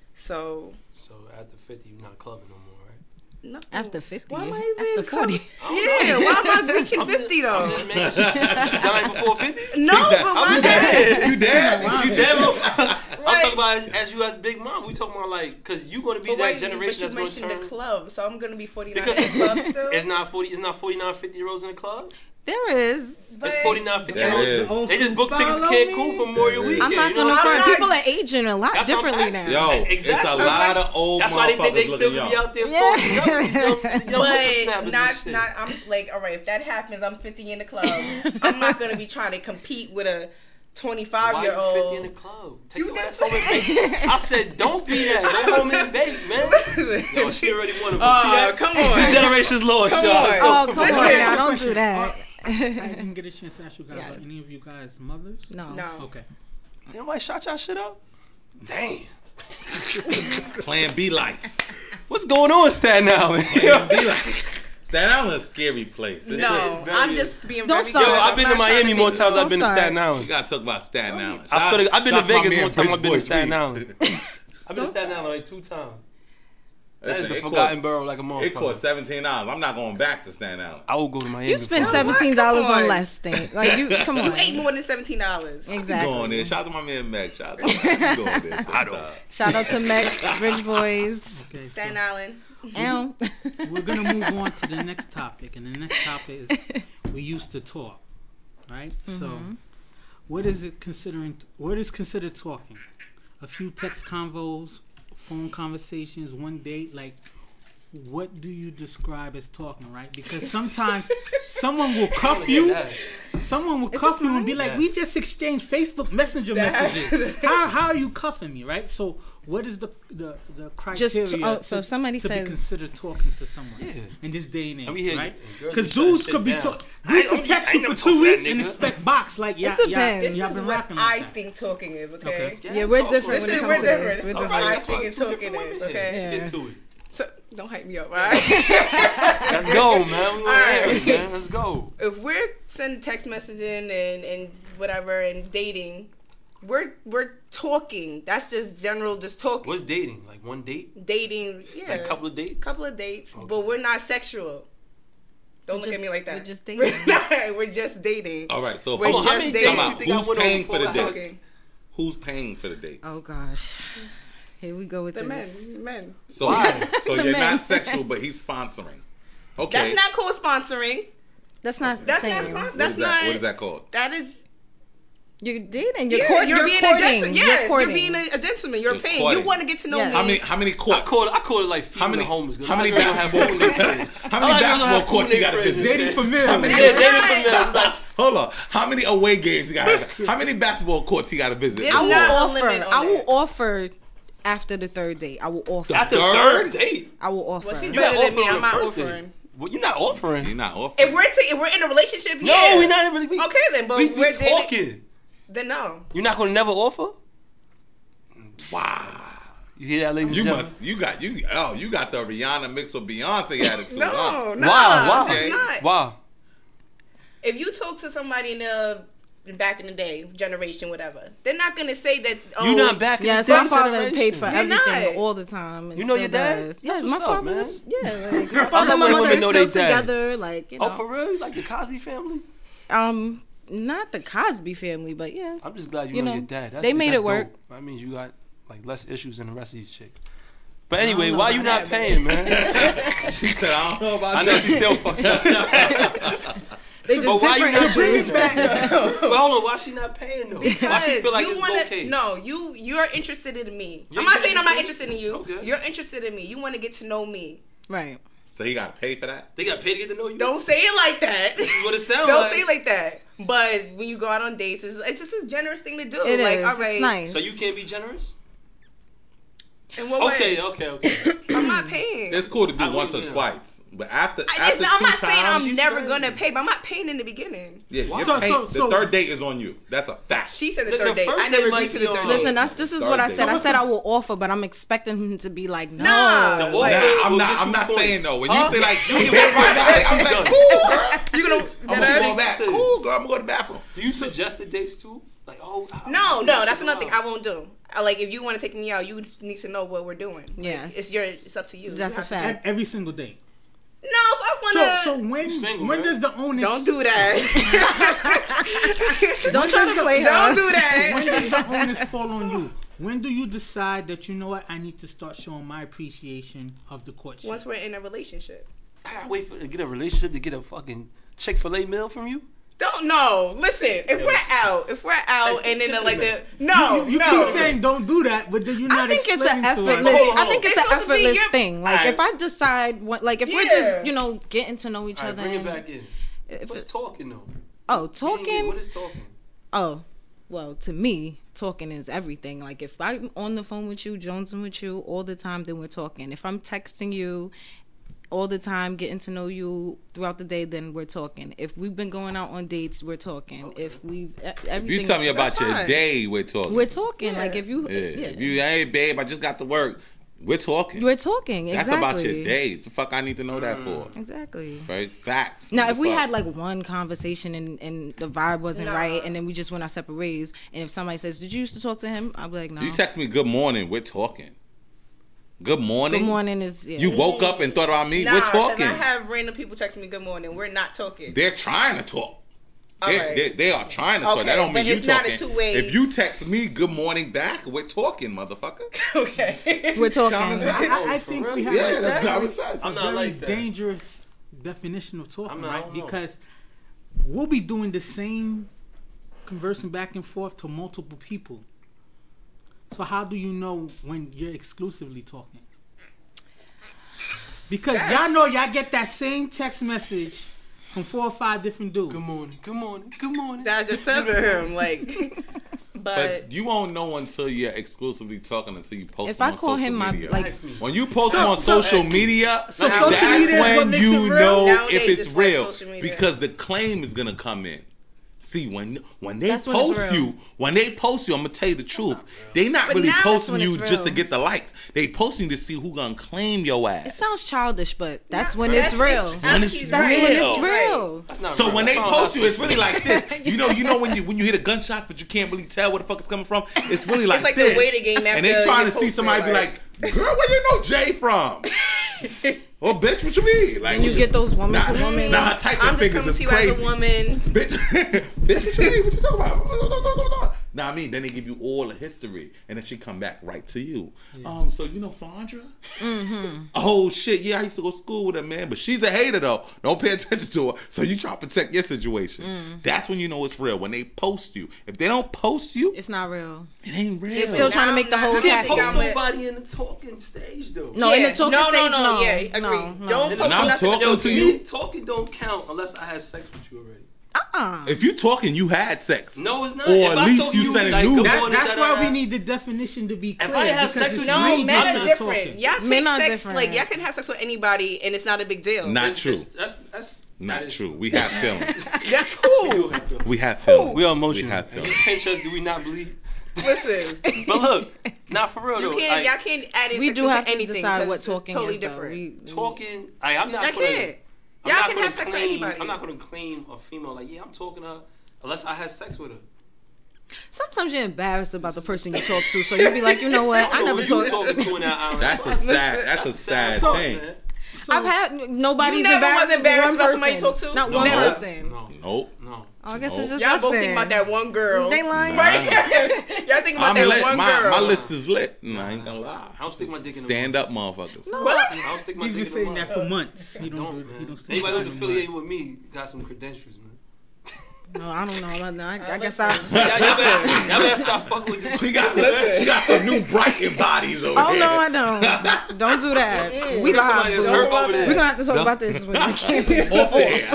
F: So
C: So after fifty, you're not clubbing no more, right?
F: no.
E: After fifty,
F: Why am I even
E: after forty.
F: Yeah, why am I reaching
C: I'm just-
F: fifty
C: I'm
F: though?
C: just making sure. You dying before fifty?
F: No, but
C: I'm
F: why?
C: just saying.
D: You dead?
C: You dead? motherfucker? I'm
F: Right.
C: talking about as, as you as Big Mom. We talking about like, cause you gonna be
F: But
C: that
F: wait,
C: generation
F: but you
C: that's gonna
F: mentioned
C: turn.
F: the club, so I'm gonna be forty-nine
C: Because
F: in the club still.
C: it's not forty. It's not forty-nine, fifty year olds in the club.
E: There is.
F: But-
C: It's forty-nine, fifty
D: There
C: year olds.
D: is.
C: They just booked tickets to
F: Follow
C: Cancun
F: me.
C: for Memorial
D: There is.
C: Weekend.
E: I'm not
C: you know
E: gonna
C: what I'm
E: front.
C: saying?
E: People are aging a lot
C: That's what I'm
E: differently
C: asking.
E: now.
D: Yo,
C: Exactly.
D: it's a lot of old
C: That's why they think they
D: motherfuckers
C: still
D: looking
C: gonna be
D: young.
C: out there
E: Yeah.
C: saucing up these young, these young
F: But
C: whippersnappers
F: not,
C: and shit.
F: not. I'm like, all right. If that happens, I'm fifty in the club. I'm not gonna be trying to compete with a twenty-five
C: Why
F: year
C: you fifty in
F: old.
C: the club? Take
F: You
C: your ass
F: just-
C: home and bake. I said, don't be that. Go home and bake, man. Yo, she already won.
F: Oh,
C: See that?
F: come on.
C: This generation's lost,
F: Come
C: y'all.
F: on.
C: So-
E: Oh, come
F: Listen.
E: on now, don't do that.
B: I didn't get a chance to ask you guys.
E: Yes.
B: Are any of you guys mothers?
E: No.
F: No.
B: Okay.
C: Nobody shot y'all shit up? Damn.
D: Plan B life.
C: What's going on, Staten Island?
D: Plan B life. Staten Island's a scary place. It's
F: No,
C: very-
F: I'm just being
E: Don't
F: very
E: start.
C: Yo,
F: good.
C: I've
F: I'm
C: been to
F: not trying
C: Miami more
F: be-
C: times than I've been to
E: Don't
C: Staten
D: We
C: Island.
D: gotta talk about Staten Island.
C: I
D: Shout-
C: swear to, I've been to
D: shout out my
C: Vegas
D: man
C: more time. I've been to
D: Bridge Boy
C: Staten
D: Street.
C: Island. I've been to Staten Island like two times. That is
D: Listen,
C: the
D: it
C: forgotten
D: cost-
C: borough like a
D: It
C: motherfucker.
D: cost seventeen dollars. I'm not going back to Staten Island.
C: I will go to Miami.
E: You spend
C: before.
E: seventeen dollars
F: Come
E: on
F: on.
E: less things. Like you, come on.
F: You ate more than seventeen dollars.
D: Going
E: Exactly.
D: there. Shout out to my man Meg. Shout out to my man. Going there
C: I don't.
D: sometime.
E: Shout out to Mex, Bridge Boys.
B: Okay. So,
F: Staten Island.
E: Ow.
B: We're gonna move on to the next topic, and the next topic is we used to talk, right? Mm-hmm. So, what is it considering? What is considered talking? A few text convos, phone conversations, one date, like. What do you describe as talking, right? Because sometimes someone will cuff you. Someone will
F: Is
B: cuff
F: this
B: you and
F: mine?
B: be like,
C: Yes.
B: we just exchanged Facebook Messenger messages. How how are you cuffing me, right? So what is the the, the
E: Just
B: criteria
E: to- oh, so
B: to,
E: if somebody
B: to
E: says-
B: be considered talking to someone
C: Yeah.
B: in this day and age,
C: And we hear-
B: right?
C: and girls
B: Because
C: be trying to
B: dudes
C: sit
B: could be
C: down.
B: talk,
C: I
B: dudes
C: don't-
B: could text
C: I
B: you
C: ain't
B: for
C: never
B: two
C: talked to that
B: weeks and
C: nigga.
B: expect box like yeah,
E: depends.
B: yeah,
F: This
B: y'all
F: is
B: been
F: what
B: rocking
F: I
B: like that.
F: think talking is, okay?
B: Okay.
E: Yeah, we're
C: talk
E: different
C: with
F: This
E: when
F: is,
E: it
F: we're
E: comes to
F: different.
E: this. We're
F: All
E: different.
F: right, I
C: That's why
F: think
C: it's
F: it's
C: two
F: talking
C: different
F: is,
C: women.
F: okay?
E: Yeah.
C: Get to it.
F: So, don't hype me up, all right?
C: Let's go, man. We want
F: Alright.
C: to hear it, man. Let's go.
F: If we're sending text messaging and, and whatever and dating, we're we're talking. That's just general, just talking.
C: What's dating? Like one date?
F: Dating, yeah.
C: Like a couple of dates?
F: couple of dates,
C: Okay.
F: but we're not sexual. Don't
E: We're
F: look
E: just-
F: at me like that.
E: we're just
F: We're,
E: dating.
F: not, we're just dating.
D: All right, so
F: We're
D: hold on.
C: how
F: just
C: many
F: dating.
C: dates
D: Time
C: you
D: out.
C: think I
D: Who's
C: went on
D: paying for the
C: before I-
D: dates?
F: Okay.
D: Who's paying for the dates?
E: Oh gosh. Here we go with
F: The men,
E: this.
F: men.
D: So,
C: Why?
D: so
E: The
D: you're
E: men.
D: not sexual, but he's sponsoring. Okay.
F: That's not co-sponsoring.
E: That's not
F: That's
E: the
F: not
E: same.
F: spon-
D: What
F: That's
D: is that?
F: not.
D: What is that called?
F: That is.
E: You're dating. You're,
F: Yeah,
E: court,
F: you're,
E: you're
F: being
E: courting.
F: a gentleman.
E: You're
F: Yes, you're,
E: courting.
F: being a, a gentleman. You're,
D: You're
F: paying.
D: courting.
F: You want to get to know
E: Yes.
F: me.
D: How many? How many
C: I
D: courts?
C: call it, I call it like feeding
D: How many-
C: the homeless. 'cause
D: how
C: a lot
D: many
C: of girls don't have
D: basketball-
C: food in their fridge.
D: How
C: A
D: many
C: lot of girls don't
D: basketball
C: have
D: courts
C: food
D: you
C: in
D: got to
C: their fridge
D: visit?
C: and
B: Dating
C: shit.
B: for men.
D: How many?
C: Yeah, dating for men. It's like,
D: Hold on. How many away games you got? to How many basketball courts you got to visit?
F: There's
E: I will
F: not a
E: offer.
F: limit on
E: I will
F: that.
E: offer after the third date. I will offer.
C: At the
D: Third?
C: third date?
E: I will offer.
F: Well, she's
C: You're
F: better
C: not
F: than me.
C: offering
F: I'm not
C: the first date.
F: offering.
C: Well, you're not offering.
D: You're not offering.
F: If we're t- if we're in a relationship,
C: No,
F: yeah.
C: we're not really. We,
F: Okay, then, but
C: we, we
F: we're dating-
C: talking.
F: Then no.
C: You're not going to never offer? Wow. You hear that, ladies and
D: You
C: gentlemen?
D: must. You got you. Oh, you got the Rihanna mixed with Beyonce attitude.
F: No,
D: huh?
F: no.
C: Wow, wow.
F: That's
D: Okay.
F: not.
C: Wow.
F: If you talk to somebody in the back in the day, generation, whatever, they're not gonna say that. Oh,
C: You're not back in
E: Yes,
C: the
E: my
C: third
E: father
C: generation.
E: paid for
F: You're
E: everything
F: not.
E: all the time. And
C: You know
E: still
C: your dad?
E: does.
C: That's
E: Yes,
C: what's
E: my
C: up,
E: father.
C: man.
E: lives- Yeah, like, my
C: I
E: father
C: love
E: and my
C: when
E: mother
C: women
E: are
C: know
E: still
C: they dad.
E: together. Like you know,
C: Oh, for real? You like the Cosby family?
E: um, not the Cosby family, but yeah.
C: I'm just glad you,
E: You
C: know,
E: know,
C: your dad. That's,
E: they made
C: that's
E: it work.
C: dope. That means you got like less issues than the rest of these chicks. But anyway,
E: know
C: why
E: about
C: you not
E: that,
C: paying, man?
D: She said, "I don't know about
C: I know
D: that."
C: she's still fucked up.
E: They just
C: But why you
E: different
C: not
E: issues.
C: But hold on, why she not paying though? Why she feel like
F: you
C: it's
F: wanna,
C: okay?
F: No, you you're interested in me.
C: You're
F: I'm not saying I'm not
C: interested?
F: interested in you.
C: Okay.
F: You're interested in me. You want to get to know me.
E: Right.
D: So he got to pay for that.
C: They got paid to get to know you.
F: Don't say it like that.
C: This is what it sounds
F: Don't
C: like.
F: say it like that. But when you go out on dates, it's, it's just a generous thing to do.
E: It
F: like,
E: is.
F: all right,
E: It's nice.
C: So you can't be generous?
F: In what
C: Okay,
F: way?
C: okay, okay.
F: I'm not paying.
D: It's cool to do
C: I
D: once or
C: wouldn't,
D: twice, but after
F: I,
D: after
F: it's not, I'm
D: two
F: not saying
D: times,
F: I'm
C: she's
F: never
C: crazy.
F: gonna pay, but I'm not paying in the beginning.
D: yeah,
C: Why?
D: you're
B: So-
D: paying-
B: so- so-
D: the third date is on you. That's a fact.
F: She said the
C: The-
F: third
C: the
F: date.
C: first
F: I never
C: date
F: agreed
C: might
F: to
C: be
F: the third
C: on-
F: date.
E: Listen, that's this is
D: Third
E: what I
D: date.
E: said. I
B: So
E: said
B: what's
E: I will offer, but I'm expecting him to be like, no.
F: Nah.
C: The
F: Like,
C: offer
D: Nah, I'm
C: will
D: not.
C: get
D: I'm
C: you
D: not
C: points.
D: saying though. When
C: Huh?
D: you say like,
C: You
D: you
C: get
D: get
C: one
D: right,
C: point,
D: I'm
C: you
D: like,
C: done.
D: cool, girl.
F: You gonna?
D: I'm
F: that
D: gonna
F: is-
D: go back.
C: Says-
D: Cool, girl. I'm gonna go to the bathroom.
C: Do you suggest the dates too? Like, oh, I-
F: No,
C: I-
F: no, that's
C: I-
F: another thing I won't do. I, like, if you want to take me out, you need to know what we're doing. Like,
E: Yes.
F: it's your, it's up to you.
E: That's
F: You
E: a
F: have to-
B: At
E: fact.
B: every single day.
F: No, if I
B: So
F: wanna,
B: so when
C: single,
B: when
C: right?
B: does the onus
F: don't do that.
E: Don't try to play
F: Don't
E: her.
F: do
B: when
F: that.
B: does the onus fall on you? When do you decide that you know what I need to start showing my appreciation of the courtship?
F: Once we're in a relationship.
C: I gotta wait for to get a relationship to get a fucking Chick-fil-A meal from you?
F: Don't no. Listen, if we're out, if we're out,
C: Hey,
F: and then
C: get to
F: like
C: the
F: the no,
B: you you
F: no.
B: keep saying don't do that, but then you're
E: I
B: not
E: think it's an
B: explaining to us-
E: effortless.
C: Hold on,
E: I
C: hold
E: think
C: on.
E: it's
F: It's
E: an
F: supposed to be
E: effortless
F: your-
E: thing. Like
C: Alright.
E: if I decide, what, like if we're
F: Yeah.
E: just you know getting to know each
C: All right,
E: other.
C: bring it
E: and-
C: back in.
E: if
C: What's
E: it-
C: talking though?
E: oh,
C: Me and you,
E: talking.
C: What is talking?
E: Oh, well, to me, talking is everything. Like if I'm on the phone with you, jonesing with you all the time, then we're talking. If I'm texting you all the time, getting to know you throughout the day, then we're talking. If we've been going out on dates, we're talking.
C: Okay.
E: If we,
D: If
E: everything,
D: you tell me about
F: That's
D: your
F: fine.
D: day, we're talking.
E: we're talking.
F: Yeah.
E: Like if you,
D: yeah.
E: yeah,
D: If you, hey babe, I just got to work. We're talking.
E: we're talking.
D: That's
E: Exactly.
D: about your day. The fuck I need to know that for?
E: Exactly.
D: Right? Facts.
E: Now,
D: What
E: if
D: the
E: we
D: fuck?
E: had like one conversation and, and the vibe wasn't
F: Nah.
E: right, and then we just went our separate ways, and if somebody says, "Did you used to talk to him?" I'll be like, "No."
D: You text me good morning, we're talking. Good morning.
E: Good morning is yeah.
D: You woke up and thought about me.
F: Nah,
D: we're
F: 'cause
D: talking.
F: I have random people texting me good morning. We're not talking.
D: They're trying to talk. They,
F: right.
D: they, they are trying to talk.
F: Okay,
D: That don't mean
F: but
D: you
F: it's not a
D: talking.
F: two-way-
D: If you text me good morning back, we're talking, motherfucker.
F: Okay.
E: We're talking.
D: Common sense.
B: I, I
C: For
B: think
C: real?
B: we have
D: Yeah,
B: a
D: that's
B: very,
D: common sense.
C: I'm
B: a
C: not
B: very
C: like that.
B: dangerous definition of talking,
C: I'm not- I
B: right?
C: don't know.
B: Because we'll be doing the same conversing back and forth to multiple people. So how do you know when you're exclusively talking? Because
F: That's-
B: y'all know y'all get that same text message from four or five different dudes.
C: Good morning. Good morning. Good morning.
F: That I just said to him, like, but,
D: But you won't know until you're exclusively talking until you post
E: If
D: them
E: I
D: on
E: call
D: social
E: him my-
D: media.
E: like-
C: Ask me.
D: when you post
B: So-
D: them on
C: so
D: social
C: ask me.
D: media,
B: So
C: social
D: that's
B: media is what
D: when
B: makes
D: you
B: it real?
D: know
F: Nowadays,
D: if it's
F: it's like
D: real
F: social media.
D: because the claim is gonna come in. See, when when they
E: That's when it's
D: post
E: real.
D: you, when they post you, I'm gonna tell you the truth. They not
F: But
D: really
F: now that's
D: posting
E: when
D: you
E: it's
D: just to
E: real.
D: get the likes. They posting to see who gonna claim your ass.
E: It sounds childish, but that's when
F: That's-
E: it's real.
F: it's-
D: When it's
F: he's
E: That's
F: right.
E: when
D: real.
E: it's real.
C: That's not
D: So
C: real.
D: when
C: That
D: they
C: sounds
D: post you,
C: like
D: it's really like this. You know, you know when you when you hear the gunshots, but you can't really tell where the fuck it's coming from. It's really like
F: like the
D: this.
F: waiting game
D: and they
F: after
D: trying
F: you
D: to see
F: post
D: somebody
F: it,
D: be
F: like-
D: like, "Girl, where you know Jay from?" Oh, bitch, what you mean? Like,
E: And you
D: what
E: get those woman
D: nah,
E: to woman.
D: Nah, her typing
F: I'm just
D: fingers
F: coming
D: is
F: to you
D: crazy.
F: as a woman.
D: Bitch, bitch, what you mean? What you talking about? Nah, I mean, then they give you all the history, and then she come back right to you. Um, so you know Sandra? Mm-hmm. Oh shit, yeah, I used to go to school with her, man, but she's a hater though. Don't pay attention to her. So you try to protect your situation.
E: Mm.
D: That's when you know it's real. When they post you. If they don't post you,
E: It's not real.
D: it ain't real.
E: They're still trying to make the whole
F: I
C: You can't
F: think
E: happen.
C: post
F: I'm a-
C: nobody in the talking stage though.
E: No, in
F: Yeah.
E: the talking
F: no,
E: stage,
F: no, no,
E: no.
F: yeah, agree.
E: No, no.
F: Don't
C: And
F: post
D: I'm
F: nothing.
D: talking
C: Yo,
D: to
C: to
D: you.
C: me, talking don't count unless I had sex with you already.
E: Uh-uh.
D: If you talking, you had sex.
C: No, it's not.
D: Or
C: If
D: at
C: I
D: least
C: told
D: you
C: you,
D: sending
C: like,
D: nudes.
C: good
B: That,
C: morning,
B: that's
C: da,
B: why
C: da, da.
B: we need the definition to be clear.
C: I have
B: because
C: sex
B: it's
C: with
F: No,
C: you,
F: men
C: I'm
F: are
C: not
F: different.
B: talking.
F: Y'all take
E: Men are
F: sex
E: different.
F: like y'all can have sex with anybody and it's not a big deal.
D: Not
C: It's-
D: true.
C: it's- That's that's
D: Not
C: that is
D: true. We have feelings.
F: Yeah,
C: We
F: cool.
C: do have feelings.
D: We have feelings.
C: We are emotional.
D: We have
C: And
D: feelings.
C: we pinch us, do we not bleed?
F: Listen,
C: But look, not for real
F: you
C: though.
F: can't.
C: Like,
F: y'all can't add in
E: We
F: sex
E: do
F: into
E: have to
F: anything
E: decide
F: 'cause
E: what
F: it's
E: talking
F: totally
E: is, though.
F: different.
E: We,
C: talking, I, I'm not
F: Y'all
C: gonna.
F: can't.
C: I'm
F: Y'all
C: not
F: can
C: gonna
F: have sex with
C: claim,
F: anybody.
C: I'm not gonna claim a female like, yeah, I'm talking to her unless I had sex with her.
E: Sometimes you're embarrassed about the person you talk to, so you'll be like, you know what? I
C: don't know
E: never
C: who you
E: talked.
C: talking to in that island.
D: That's a sad. That's a sad
C: part,
D: thing.
C: man.
B: So,
E: I've had nobody's
F: You never
E: embarrassed.
F: was embarrassed
E: one
F: about somebody you
E: person.
F: talk to?
E: Not
C: No.
E: one
F: Never.
E: person.
C: No,
D: Nope.
C: no.
E: Oh, I guess it's
D: Nope.
E: just
F: Y'all
E: us
F: both
E: then.
F: think about that one girl.
E: They lying.
D: Nah.
F: Right? Y'all think about
D: I'm
F: that
D: lit.
F: one
D: My,
F: girl.
D: my list is lit. And I ain't gonna lie.
C: I don't stick my dick in the
D: Stand up, motherfuckers.
F: What?
C: I don't stick my
B: he's been
C: dick in
B: saying
C: the
B: that
C: mouth.
B: for months. He
C: I
B: don't.
C: don't,
B: do- he
C: man.
B: don't stick
C: Anybody who's
B: his
C: affiliated with me got some credentials, man.
E: No, I don't know. about that. I, I
F: Uh,
E: guess
F: listen.
E: I.
C: Y'all, y'all, better, y'all better stop fucking with this.
D: She got some, she got some new Brighton bodies over
E: Oh
D: here.
E: no, I don't. Don't do that. We
C: She got
E: live.
C: somebody that's
E: boo.
C: hurt over there.
E: We're gonna have to talk about this when I can't be
D: Off air.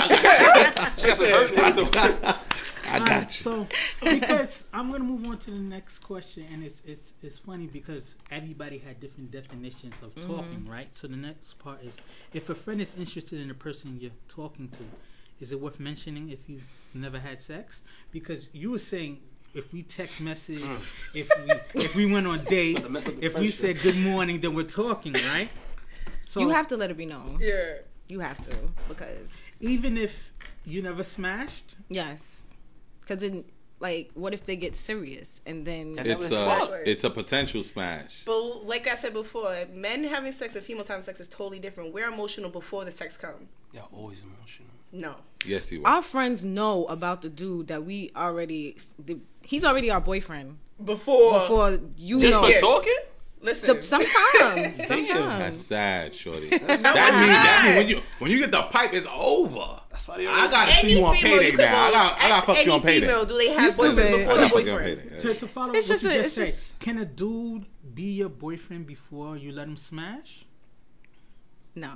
D: I
C: She got some hurt niggas over there.
D: got, I
B: Alright,
D: got you.
B: So, because I'm gonna move on to the next question, and it's it's it's funny because everybody had different definitions of talking, right? So the next part is, if a friend is interested in the person you're talking to, is it worth mentioning if you never had sex? Because you were saying if we text message, if we if we went on dates,
C: To mess up the
B: if we
C: friendship.
B: said good morning, then we're talking, right? So
E: You have to let it be known.
F: Yeah.
E: You have to because
B: even if you never smashed,
E: yes, because then like what if they get serious and then
C: Yeah.
D: It's
C: Fuck.
D: a it's a potential smash.
F: But like I said before, men having sex and females having sex is totally different. We're emotional before the sex comes.
C: Y'all always emotional.
F: No.
D: Yes, you are.
E: our friends know about the dude that we already the, he's already our boyfriend
F: Before.
E: before you
C: Just
E: know.
C: for
F: Yeah.
C: talking?
F: Listen.
E: So- sometimes,
D: That's
E: sometimes.
D: sad, shorty.
F: No,
D: that
F: it's
D: means that mean
F: not.
D: when you when you get the pipe, it's over.
C: That's why they
D: I gotta
F: Any
D: see you on
F: female
D: payday
F: you could
D: now. I
F: go-
D: got I got
F: ask
D: fuck you
F: any
D: on payday.
F: female, do they
E: You
F: have boyfriend
E: stupid.
F: before
D: I
F: the
D: got fuck you on
F: boyfriend?
D: payday.
B: to, to follow
E: It's
B: what
E: just
B: you
E: a-
B: just
E: it's
B: said,
E: just-
B: can a dude be your boyfriend before you let him smash?
E: No.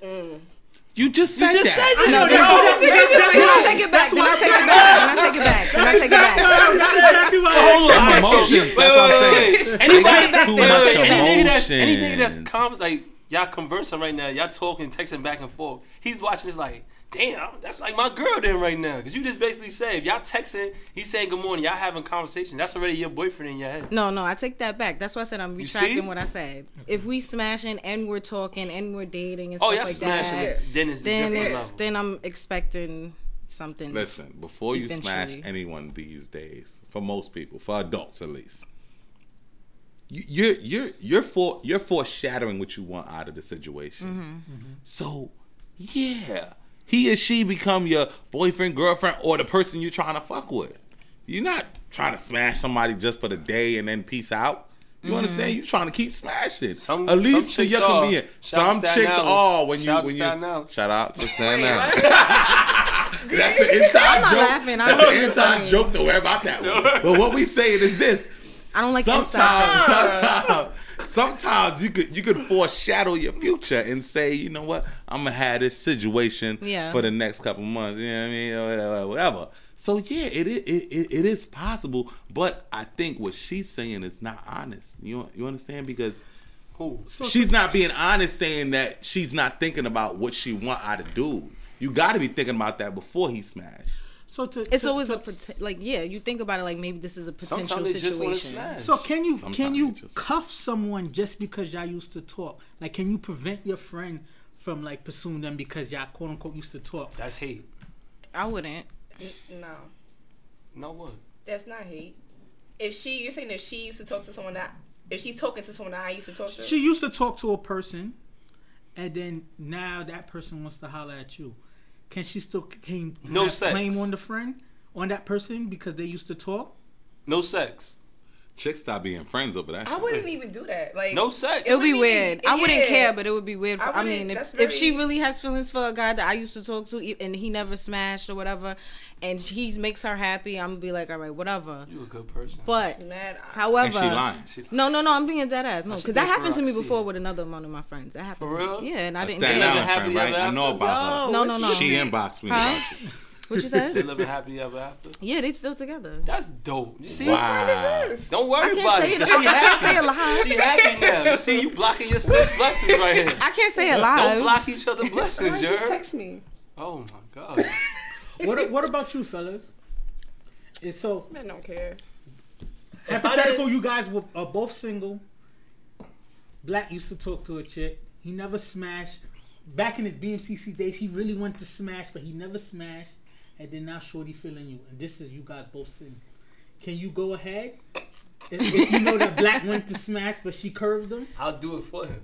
D: You just said
C: just
D: that.
C: said
E: No,
C: that.
E: then
F: no,
E: I'll
F: that's-
E: then I'll take it back. Then I'll take it back. Then I'll take it back. Then I'll take it back.
B: That's exactly what I
C: Hold on.
D: Them
C: Wait,
D: emotions.
C: wait,
D: That's what I'm
C: wait,
D: saying.
C: wait.
D: They
C: Anybody,
D: got too
C: wait,
D: much
C: wait, any nigga that's any
D: emotion.
C: nigga that's com- like y'all conversing right now, y'all talking, texting back and forth. He's watching this like, damn, that's like my girl then right now. Cause you just basically said if y'all texting, he's saying good morning, y'all having conversation. That's already your boyfriend in your head.
E: No, no, I take that back. That's why I said I'm
C: You
E: retracting
C: see?
E: what I said. If we smashing and we're talking and we're dating and
C: Oh,
E: stuff
C: y'all
E: like
C: smashing.
E: that,
C: is- Then it's the
E: then
C: different
E: it's
C: level.
E: then I'm expecting something.
D: Listen, before you smash
E: Eventually.
D: anyone these days, for most people, for adults at least, you, you're you're you're for you're foreshadowing what you want out of the situation.
E: Mm-hmm.
D: So, yeah, he or she become your boyfriend, girlfriend, or the person you're trying to fuck with. You're not trying to smash somebody just for the day and then peace out. You mm-hmm. understand? You're trying to keep smashing.
C: Some,
D: At least
C: some
D: to your
C: are.
D: convenience.
C: Shout
D: Some chicks
C: Island.
D: are when you
C: Shout
D: when you
C: Island.
D: shout out to Stand Out. That's an inside
E: I'm not
D: joke.
E: laughing. I'm
D: That's
E: not
D: an inside
E: laughing.
D: joke. Don't worry about that one. But what we saying is this.
E: I don't like inside
D: Sometimes, sometimes, sometimes you could you could foreshadow your future and say, you know what, I'm gonna have this situation
E: Yeah.
D: for the next couple months. You know what I mean? Or whatever, whatever. So yeah, it is it, it, it is possible, but I think what she's saying is not honest. You you understand? Because
C: Who?
B: So,
D: she's not being honest, saying that she's not thinking about what she want out of dude. You got to be thinking about that before he smash.
B: so to,
E: It's
B: to-
E: always
B: to-
E: a poten- like yeah. You think about it like maybe this is a potential
C: Sometimes they just want to
E: situation.
C: smash.
B: So can you
D: Sometimes
B: can you
D: it just-
B: cuff someone just because y'all used to talk? Like, can you prevent your friend from like pursuing them because y'all quote unquote used to talk?
C: That's hate.
E: I wouldn't.
F: N- No,
C: No what?
F: that's not hate. If she, you're saying if she used to talk to someone that, if she's talking to someone that I used to talk to,
B: She used to talk to a person, and then now that person wants to holler at you. Can she still claim
C: No
B: have
C: sex.
B: claim on the friend on that person because they used to talk?
C: No sex.
D: Chicks stop being friends over that
F: I
D: shit.
F: wouldn't even do that. Like
C: No sex.
E: It would be
F: wouldn't
E: weird.
F: even-
E: I wouldn't
F: yeah.
E: care, but it would be weird. For,
F: I
E: I,
F: wouldn't-
E: mean, if,
F: that's
E: if she
F: very-
E: really has feelings for a guy that I used to talk to e- and he never smashed or whatever, and he makes her happy, I'm gonna be like, all right, whatever.
C: You a good person.
E: But
F: mad.
E: however,
D: And she lying.
E: no, no, no, I'm being dead ass. No,
C: I see
E: because that
C: that for
E: happened to
C: real.
E: me
C: I see
E: before
C: it.
E: with another one of my friends. That happened
C: For
E: to
C: real?
E: me. Yeah, and I
D: A
E: didn't
D: Staten
E: care.
D: Island
C: Happy
D: friend, right?
C: ever
D: I know
C: after?
D: about her.
E: No, no, no.
D: She inboxed me
E: Huh?
D: about you.
E: What you
C: They
E: said?
C: living happy ever after.
E: Yeah, they still together.
C: That's dope. You see?
D: Wow.
C: Don't worry
E: I can't
C: about
E: say
C: it.
E: it.
C: 'cause She
E: I can't
C: happy.
E: say it live.
C: She happy now. You see, you blocking your sis blessings right here.
E: I can't say it
C: Don't
E: live.
C: block each other blessings,
F: Why
C: you
F: just
C: heard?
F: text me?
C: Oh my god.
B: What What about you, fellas? And so
F: Man, don't care.
B: hypothetical, you guys were, are both single. Black used to talk to a chick. He never smashed. Back in his B M C C days, he really wanted to smash, but he never smashed. And then now Shorty feeling you. And this is you guys both single. Can you go ahead? If, if you know that Black went to smash, but she curved him?
C: I'll do it for him.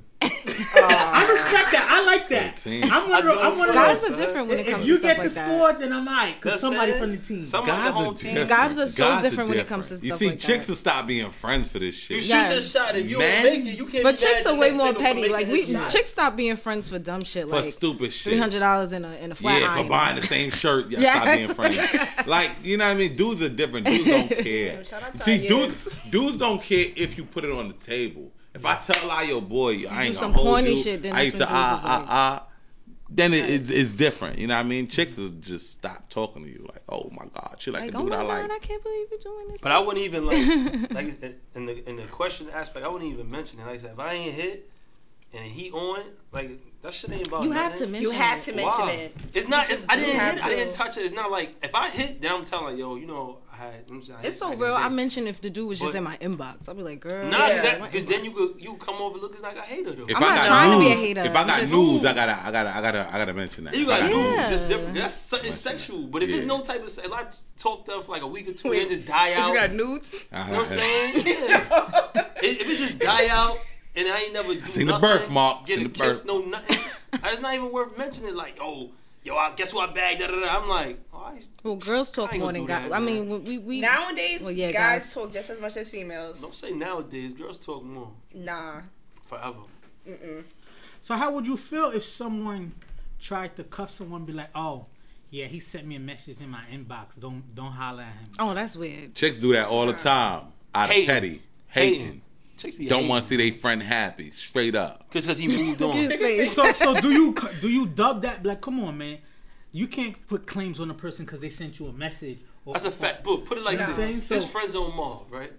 B: I respect that. I like that.
D: thirteen.
B: I'm one of
C: I
B: I'm one of
C: do it
E: Guys
C: for
B: those.
E: are different when it
B: If
E: comes
B: you
E: to stuff
B: get the
E: like that.
B: score, then I'm alright. Because
C: That's
B: somebody
C: it.
B: from the team.
C: Some
D: Guys
C: of the
D: are
C: whole team.
D: different.
E: Guys are so
D: Guys
E: different when it comes to
D: different. You
E: stuff
D: see,
E: like
D: chicks
E: that.
D: will stop being friends for this
C: You
D: shit.
C: shoot
E: Yeah.
C: your shot. If you
D: Man.
C: don't make it, you can't
E: But
C: be
E: chicks
C: mad
E: are
C: the
E: way
C: next
E: more
C: nigga for
E: petty.
C: making
E: Like
C: his
E: we,
C: shot.
E: chicks stop being friends for dumb shit.
D: For
E: Like
D: stupid shit.
E: three hundred dollars in a in a flat
D: Yeah,
E: iron.
D: for buying the same shirt, y'all
E: Yes.
D: stop being friends. Like, you know what I mean? Dudes are different. Dudes don't care.
F: Shout out to
D: See,
F: our
D: dudes, dudes don't care if you put it on the table. If I tell lie, yo, boy, I ain't
E: do
D: gonna
E: some
D: hold
E: corny
D: you.
E: shit, then
D: I
E: that's
D: used to
E: when dudes
D: ah
E: is
D: ah
E: like-
D: ah. Then it, it's it's different. You know what I mean? Chicks will just stop talking to you. Like, oh my god, she like,
E: Like,
D: the
E: oh
D: dude
E: my
D: I
E: god,
D: like.
E: I can't believe you're doing this.
C: But I wouldn't even like like in the in the question aspect. I wouldn't even mention it. Like I said, if I ain't hit and he on, like that shit ain't about
E: You
C: nothing.
E: have to mention.
F: You have to
E: it.
F: mention
C: Why?
F: it.
C: It's not.
F: You
C: It's,
F: just
C: I
F: do
C: didn't
F: have
C: hit. I
F: to.
C: didn't touch it. It's not like if I hit, then I'm telling like, yo, you know, I had. I'm saying, I
E: It's
C: hit
E: so
C: back in
E: real.
C: the
E: I
C: day.
E: mentioned if the dude was just
C: But-
E: in my inbox, I'll be like, girl.
C: Nah,
F: Yeah.
C: because then you could you come over looking like a hater though.
D: If
E: I'm
D: I
E: not
D: got
E: trying to be a
D: news,
E: hater.
D: if I got
E: Just-
D: news, I gotta, I gotta, I gotta, I gotta mention that.
C: You
D: I
C: got
D: gotta-
C: dudes,
E: Yeah.
C: just different. That's so- it's sexual. But if it's
D: Yeah.
C: no type of, se- if I talk to her for like a week or two
F: Wait,
C: and just die
F: If
C: out,
F: you got nudes,
D: Uh-huh.
C: you know what I'm saying? Yeah. if if it just die out and I ain't never do
D: Seen the
C: nothing,
D: birthmarks,
C: get
D: seen
C: a
D: the
C: kiss,
D: birth-
C: no nothing. It's not even worth mentioning. Like, oh, yo, I guess who I bagged. Da, da, da. I'm like, oh, I,
E: Well, girls talk
C: I ain't
E: more
C: gonna
E: than
C: do
E: guys.
C: that,
E: I
C: man.
E: mean, we we
F: nowadays
E: Well, yeah,
F: guys,
E: guys.
F: talk just as much as females.
C: don't say nowadays. Girls talk more
F: Nah.
C: forever.
F: Mm-mm.
B: So how would you feel if someone tried to cuff someone, be like, oh, yeah, he sent me a message in my inbox. Don't don't holler at him.
E: Oh, that's weird.
D: Chicks do that all the time. Out of
C: Hating.
D: petty, hating.
C: Hating. Chicks be
D: Don't want to see their friend happy. Straight up.
C: Because because he moved on.
E: His face.
B: So so do you do you dub that? Like, come on, man. You can't put claims on a person because they sent you a message. Or,
C: That's a fact. But put it like
F: Nah.
C: this:
B: So-
C: his friend zone Marv, right?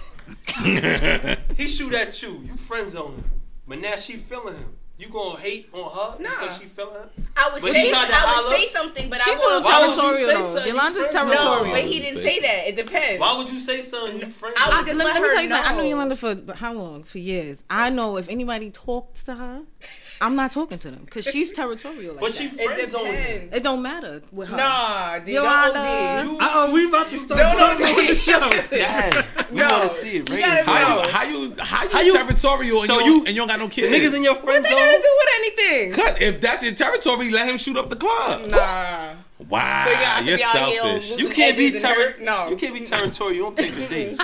C: He shoot at you. You friend zone him, but now she feeling him. You gonna hate on her
F: Nah.
C: because she feeling him?
F: I would
C: But
F: say
C: she tried to
F: I would
C: holler.
F: say something, but
E: She's a
F: I
E: little
F: would.
C: Why would you
E: territorial
C: say
E: though.
C: something?
E: Yolanda's
C: You friends-
F: No,
E: territorial.
F: but he didn't say that. It depends.
C: Why would you say something? You friend
F: I
C: zone?
F: would just
E: let,
F: let
E: let me
F: her
E: tell you something. I know
F: know.
E: Yolanda for how long? For years. I know if anybody talks to her, I'm not talking to them because she's territorial like
C: But
E: that.
C: she
F: It
C: friend zone you.
F: depends.
E: It don't matter with her.
F: Nah, D,
E: Yolanda.
F: don't O D.
B: Uh oh, we about to start
F: Don't
B: talking
F: O
B: on
F: D.
B: the show.
C: Dad, we
F: No,
C: want to see it.
F: you
C: Ratings
F: gotta
C: high.
F: know.
D: How you how you,
C: How you-
D: territorial and,
C: so
D: you,
C: you-
D: and you don't got no
C: The
D: kids?
C: niggas in your friend
F: What they
C: zone.
F: gotta do with anything?
D: Cause if that's your territory, let him shoot up the club.
F: Nah.
D: Wow,
F: So you have to
D: you're
F: be out here
D: selfish.
F: on-
C: You can't be
F: edges and
C: terri-
F: hurt? No.
C: You can't be territorial. You don't pay for dates.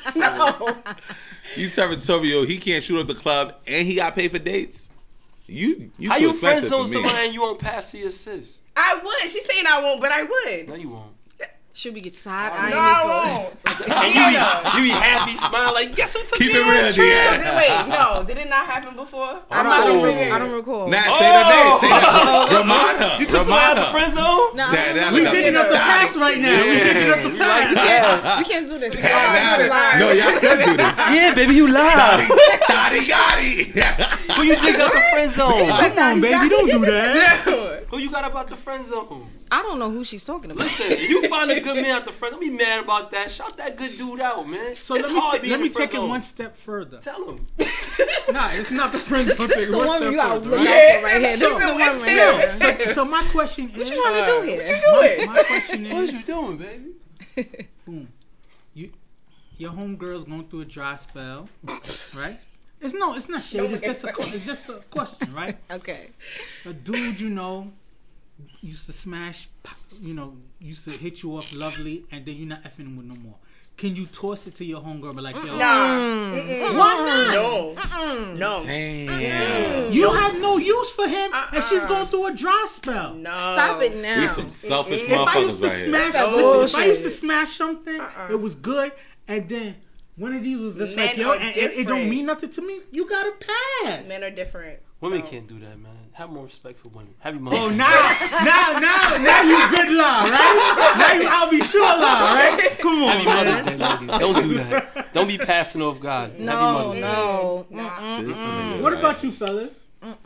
F: No.
D: You territorial. He can't shoot up the club, and he got paid for dates. You, you
C: How
D: too
C: you friend
D: expensive
C: zone
D: for me.
C: somebody and you won't pass the assist?
F: I would. She's saying I won't, but I would.
C: No, you won't.
E: Should we get side
F: No,
E: eyeing
F: I
E: me
F: won't.
C: And you be, you be happy, smile like, guess who took
D: Keep
C: me
D: it
C: on
D: real,
C: a trip?
D: yeah.
F: Did- Wait, no. Did it not happen before? I'm
E: for?
F: not
E: I
F: gonna
E: don't,
F: say it.
E: I don't recall.
D: Nah,
C: Oh!
D: say the name. Say the Remind her.
C: You took somebody
D: Remind
C: out the
D: her.
C: friend zone?
E: Nah,
D: Stand down.
B: We
D: like a-
B: digging up the past right now. We digging up the
C: we like
B: past.
C: that.
E: we can't do this.
D: Stand down.
F: Live.
D: No, y'all could do this.
C: Yeah, baby, you live.
D: Gotti, Gotti.
C: Who you dig out the friend zone?
B: Come on, baby, don't do that.
C: Who you got about the friend zone?
E: I don't know who she's talking about.
C: Listen, if you find a good man out the friend, don't be mad about that. Shout that good dude out, man.
B: So
C: it's
B: let me,
C: hard
B: ta-
C: being
B: let me
C: in the friend
B: take it
C: zone.
B: one step further.
C: Tell him.
B: Nah, it's not the friend zone
E: This is
B: thing.
E: the
B: One
E: one
B: step
E: you gotta
B: further,
E: look
B: right?
E: out for right here. This
F: So-
E: is the one
F: it's
E: right
F: him,
E: here.
F: it's him.
B: So my question is,
E: What you trying to do here?
F: What you doing?
B: my, my question
C: What
B: is,
C: you doing, baby?
B: boom, you, your homegirl's going through a dry spell, right? It's no, it's not shade. It's just a, que- it's just a question, right?
E: Okay.
B: A dude you know used to smash, you know, used to hit you up lovely, and then you're not effing him with no more. Can you toss it to your homegirl, but like, yo,
F: Nah.
B: why not?
F: No. No.
D: Damn.
B: You have no use for him, and she's
F: Uh-uh.
B: going through a dry spell.
F: No.
E: Stop it now.
D: These some selfish
B: If I used
D: motherfuckers
B: to
D: right here.
B: smash,
F: That's
B: listen, if I used to
F: bullshit.
B: smash something,
F: Uh-uh.
B: it was good, and then one of these was just
F: Men
B: like, yo,
F: are
B: and, and it don't
F: different.
B: mean nothing to me. You gotta pass.
F: Men are different.
C: Women
F: No.
C: can't do that, man. Have more respect for women. Happy Mother's
B: Oh,
C: Day.
B: now, now, now, now you good law, right? Now you I'll be sure law, right? Come on,
C: Happy Mother's
B: man.
C: Day, ladies. Don't do that. Don't be passing off guys. Happy
E: No,
C: Mother's Day.
E: no.
D: This nigga
B: What
D: right
B: about you, fellas?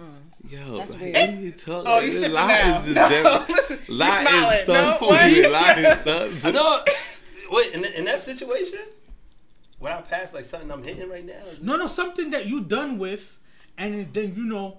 D: Yo,
E: That's
D: like,
E: weird.
D: what are you talking
F: Oh, you
D: This
F: sipping
D: lie
F: now.
D: is just
F: No.
D: different. Lie
F: smiling.
D: is so
F: No,
D: stupid.
F: what?
D: Lie is so
C: I know. Wait, in, in that situation, when I pass like something I'm hitting right now, is
B: No, no, something that you done with, and then you know,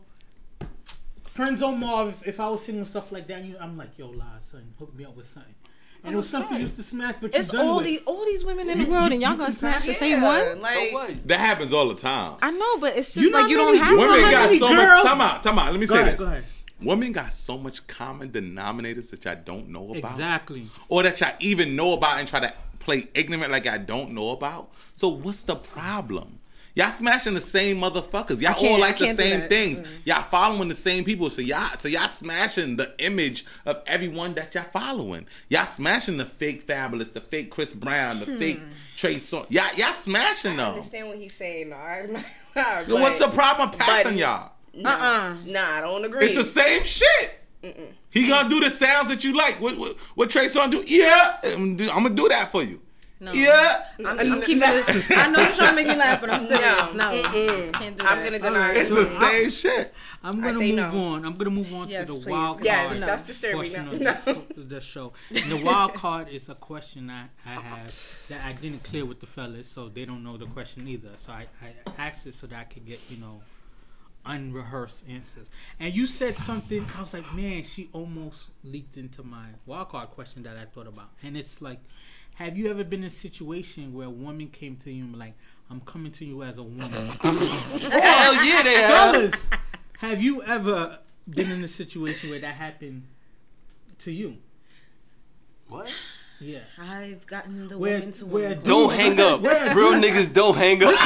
B: friends on Marv. If, if I was sitting with stuff like that, you, I'm like, yo, lie, son, hook me up with something. And it was something you used to smash, but you
E: It's
B: done
E: all
B: with.
E: these all these women in the world, and y'all gonna smash the same
F: Yeah,
E: one?
F: like-
C: so what?
D: That happens all the time.
E: I know, but it's just
B: You know
E: like
B: how
E: you don't
B: many
E: have
B: women
D: Women
B: how
D: got
B: many
D: so
B: girls-
D: much. Time out. Time out. Let me
B: Go
D: say
B: ahead,
D: this.
B: go ahead.
D: Women got so much common denominators that y'all don't know about.
B: Exactly.
D: Or that y'all even know about and try to play ignorant like I don't know about. So what's the problem? Y'all smashing the same motherfuckers. Y'all
E: can't-
D: all
E: I
D: like the
E: can't do
D: same
E: that.
D: things.
E: Mm.
D: Y'all following the same people. So y'all so y'all smashing the image of everyone that y'all following. Y'all smashing the fake Fabulous, the fake Chris Brown, the
E: Hmm.
D: fake Trey Songz. Y'all y'all smashing
F: I
D: them.
F: understand what he's saying. No, I,
D: So what's the problem passing
F: but-
D: y'all?
F: No,
E: Uh-uh.
F: Nah, I don't agree.
D: It's the same shit. He gonna do the sounds that you like. What what, what Trey Songz do? Yeah, I'm, do- I'm gonna do that for you.
E: No.
D: Yeah,
E: I'm, I'm keeping it. I know you're trying to make me laugh, but I'm serious. No,
F: Mm-mm.
E: can't do
F: I'm
E: that.
F: gonna deny
D: it's
F: it.
D: the same shit.
B: I'm
F: I
B: gonna
F: say
B: move
F: no.
B: on. I'm gonna move on
E: Yes,
B: to the
E: please.
B: wild card.
F: Yes,
E: No.
F: that's disturbing.
B: portion
F: No.
B: of the, so- the show. And the wild card is a question I, I have that I didn't clear with the fellas, so they don't know the question either. So I, I asked it so that I could get, you know, unrehearsed answers. And you said something, I was like, man, she almost leaked into my wild card question that I thought about. And it's like, have you ever been in a situation where a woman came to you and like, I'm coming to you as a woman?
C: Hell yeah, they have.
B: Fellas, have you ever been in a situation where that happened to you?
C: What?
B: Yeah.
E: I've gotten the
B: Where-
E: woman to
B: where
E: woman.
C: Don't hang up.
B: Where-
C: Real niggas don't hang up.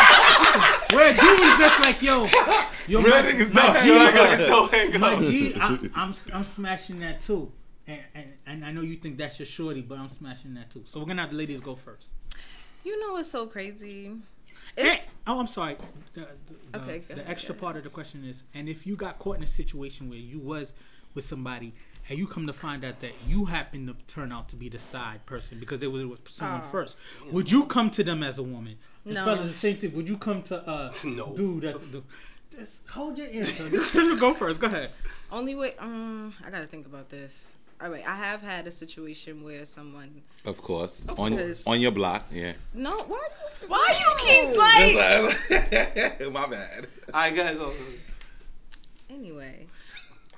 B: Where a dude is just like, yo, yo,
D: Real
B: my,
D: niggas
B: my
D: don't
B: G,
D: hang up.
C: Niggas don't hang
B: my
C: up.
B: G, I, I'm, I'm smashing that too. And, and and I know you think that's your shorty, but I'm smashing that too. So we're gonna have the ladies go first.
E: You know what's so crazy?
B: Eh,
E: It's
B: oh, I'm sorry. The, the, the,
E: Okay, go
B: the
E: ahead,
B: extra
E: go
B: part of the question is, and if you got caught in a situation where you was with somebody and you come to find out that you happen to turn out to be the side person because they were with someone
F: Oh.
B: first, would you come to them as a woman? The
E: No.
B: fellas, the same thing. Would you come to uh,
C: No.
B: dude? That's the, just hold your answer. Just go first. Go ahead.
E: only way. Um, I gotta think about this. All right, I have had a situation where someone.
D: Of course,
E: Of
D: on
E: course.
D: on your block, yeah.
E: No, why? You,
F: Why you keep
E: No.
F: like?
D: My bad.
C: All right, go ahead, go.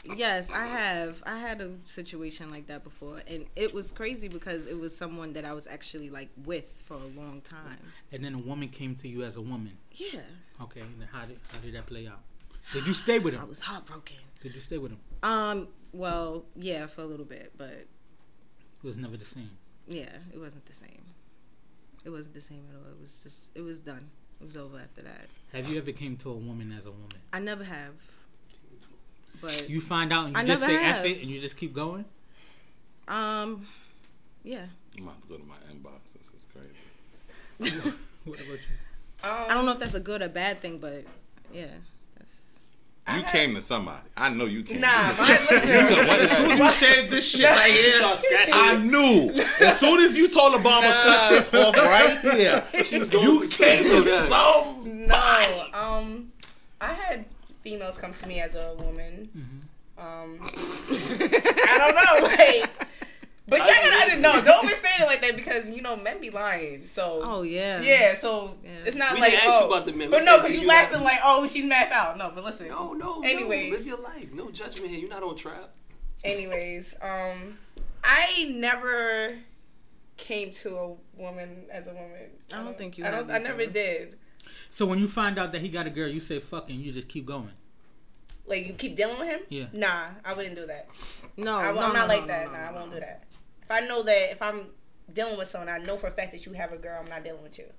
E: Yes, I have. I had a situation like that before, and it was crazy because it was someone that I was actually like with for a long time.
B: And then a woman came to you as a woman.
E: Yeah.
B: Okay, and then how did how did that play out? Did you stay with him?
E: I was heartbroken.
B: Did you stay with him?
E: Um. Well, yeah, for a little bit, but
B: It was never the same.
E: yeah, it wasn't the same. It wasn't the same at all. It was just. It was done. It was over after that.
B: Have you ever came to a woman as a woman?
E: I never have. But
B: You find out and you
E: I
B: just
E: never
B: say
E: have.
B: F it and you just keep going?
E: um, yeah.
D: I'm about to go to my inbox. This is crazy.
B: What about you?
F: Um,
E: I don't know if that's a good or bad thing, but yeah, that's.
D: You came to somebody. I know you came.
F: Nah,
D: to
F: mine, listen.
D: As soon as you shaved this shit right here, I knew. As soon as you told Obama
F: Nah.
D: cut this off right here,
C: She was going
D: you
C: through
D: came to
C: something.
D: some.
F: No, um, I had females come to me as a woman. Um, I don't know, like, but y'all gotta I didn't know. Don't be saying it like that because you know men be lying. So
E: Oh yeah.
F: yeah, so
E: Yeah.
F: it's not
C: We
F: like
C: didn't ask you
F: oh,
C: about the men. We
F: but no,
C: said,
F: because
C: do
F: you
C: you
F: laughing
C: have-
F: like oh she's mad foul. No, but listen.
C: No, no,
F: Anyways.
C: no. Live your life. No judgment here. You're not on trial.
F: Anyways, um, I never came to a woman as a woman.
E: I don't think you
F: I don't.
E: have
F: I never
E: either.
F: did.
B: So when you find out that he got a girl, you say fuck and you just keep going.
F: Like you keep dealing with him?
B: Yeah.
F: Nah, I wouldn't do that.
E: No,
F: I,
E: no,
F: I'm
E: no,
F: not like
E: no,
F: that.
E: no,
F: nah,
E: no,
F: I won't
E: no.
F: do that. If I know that if I'm dealing with someone, I know for a fact that you have a girl. I'm not dealing with you.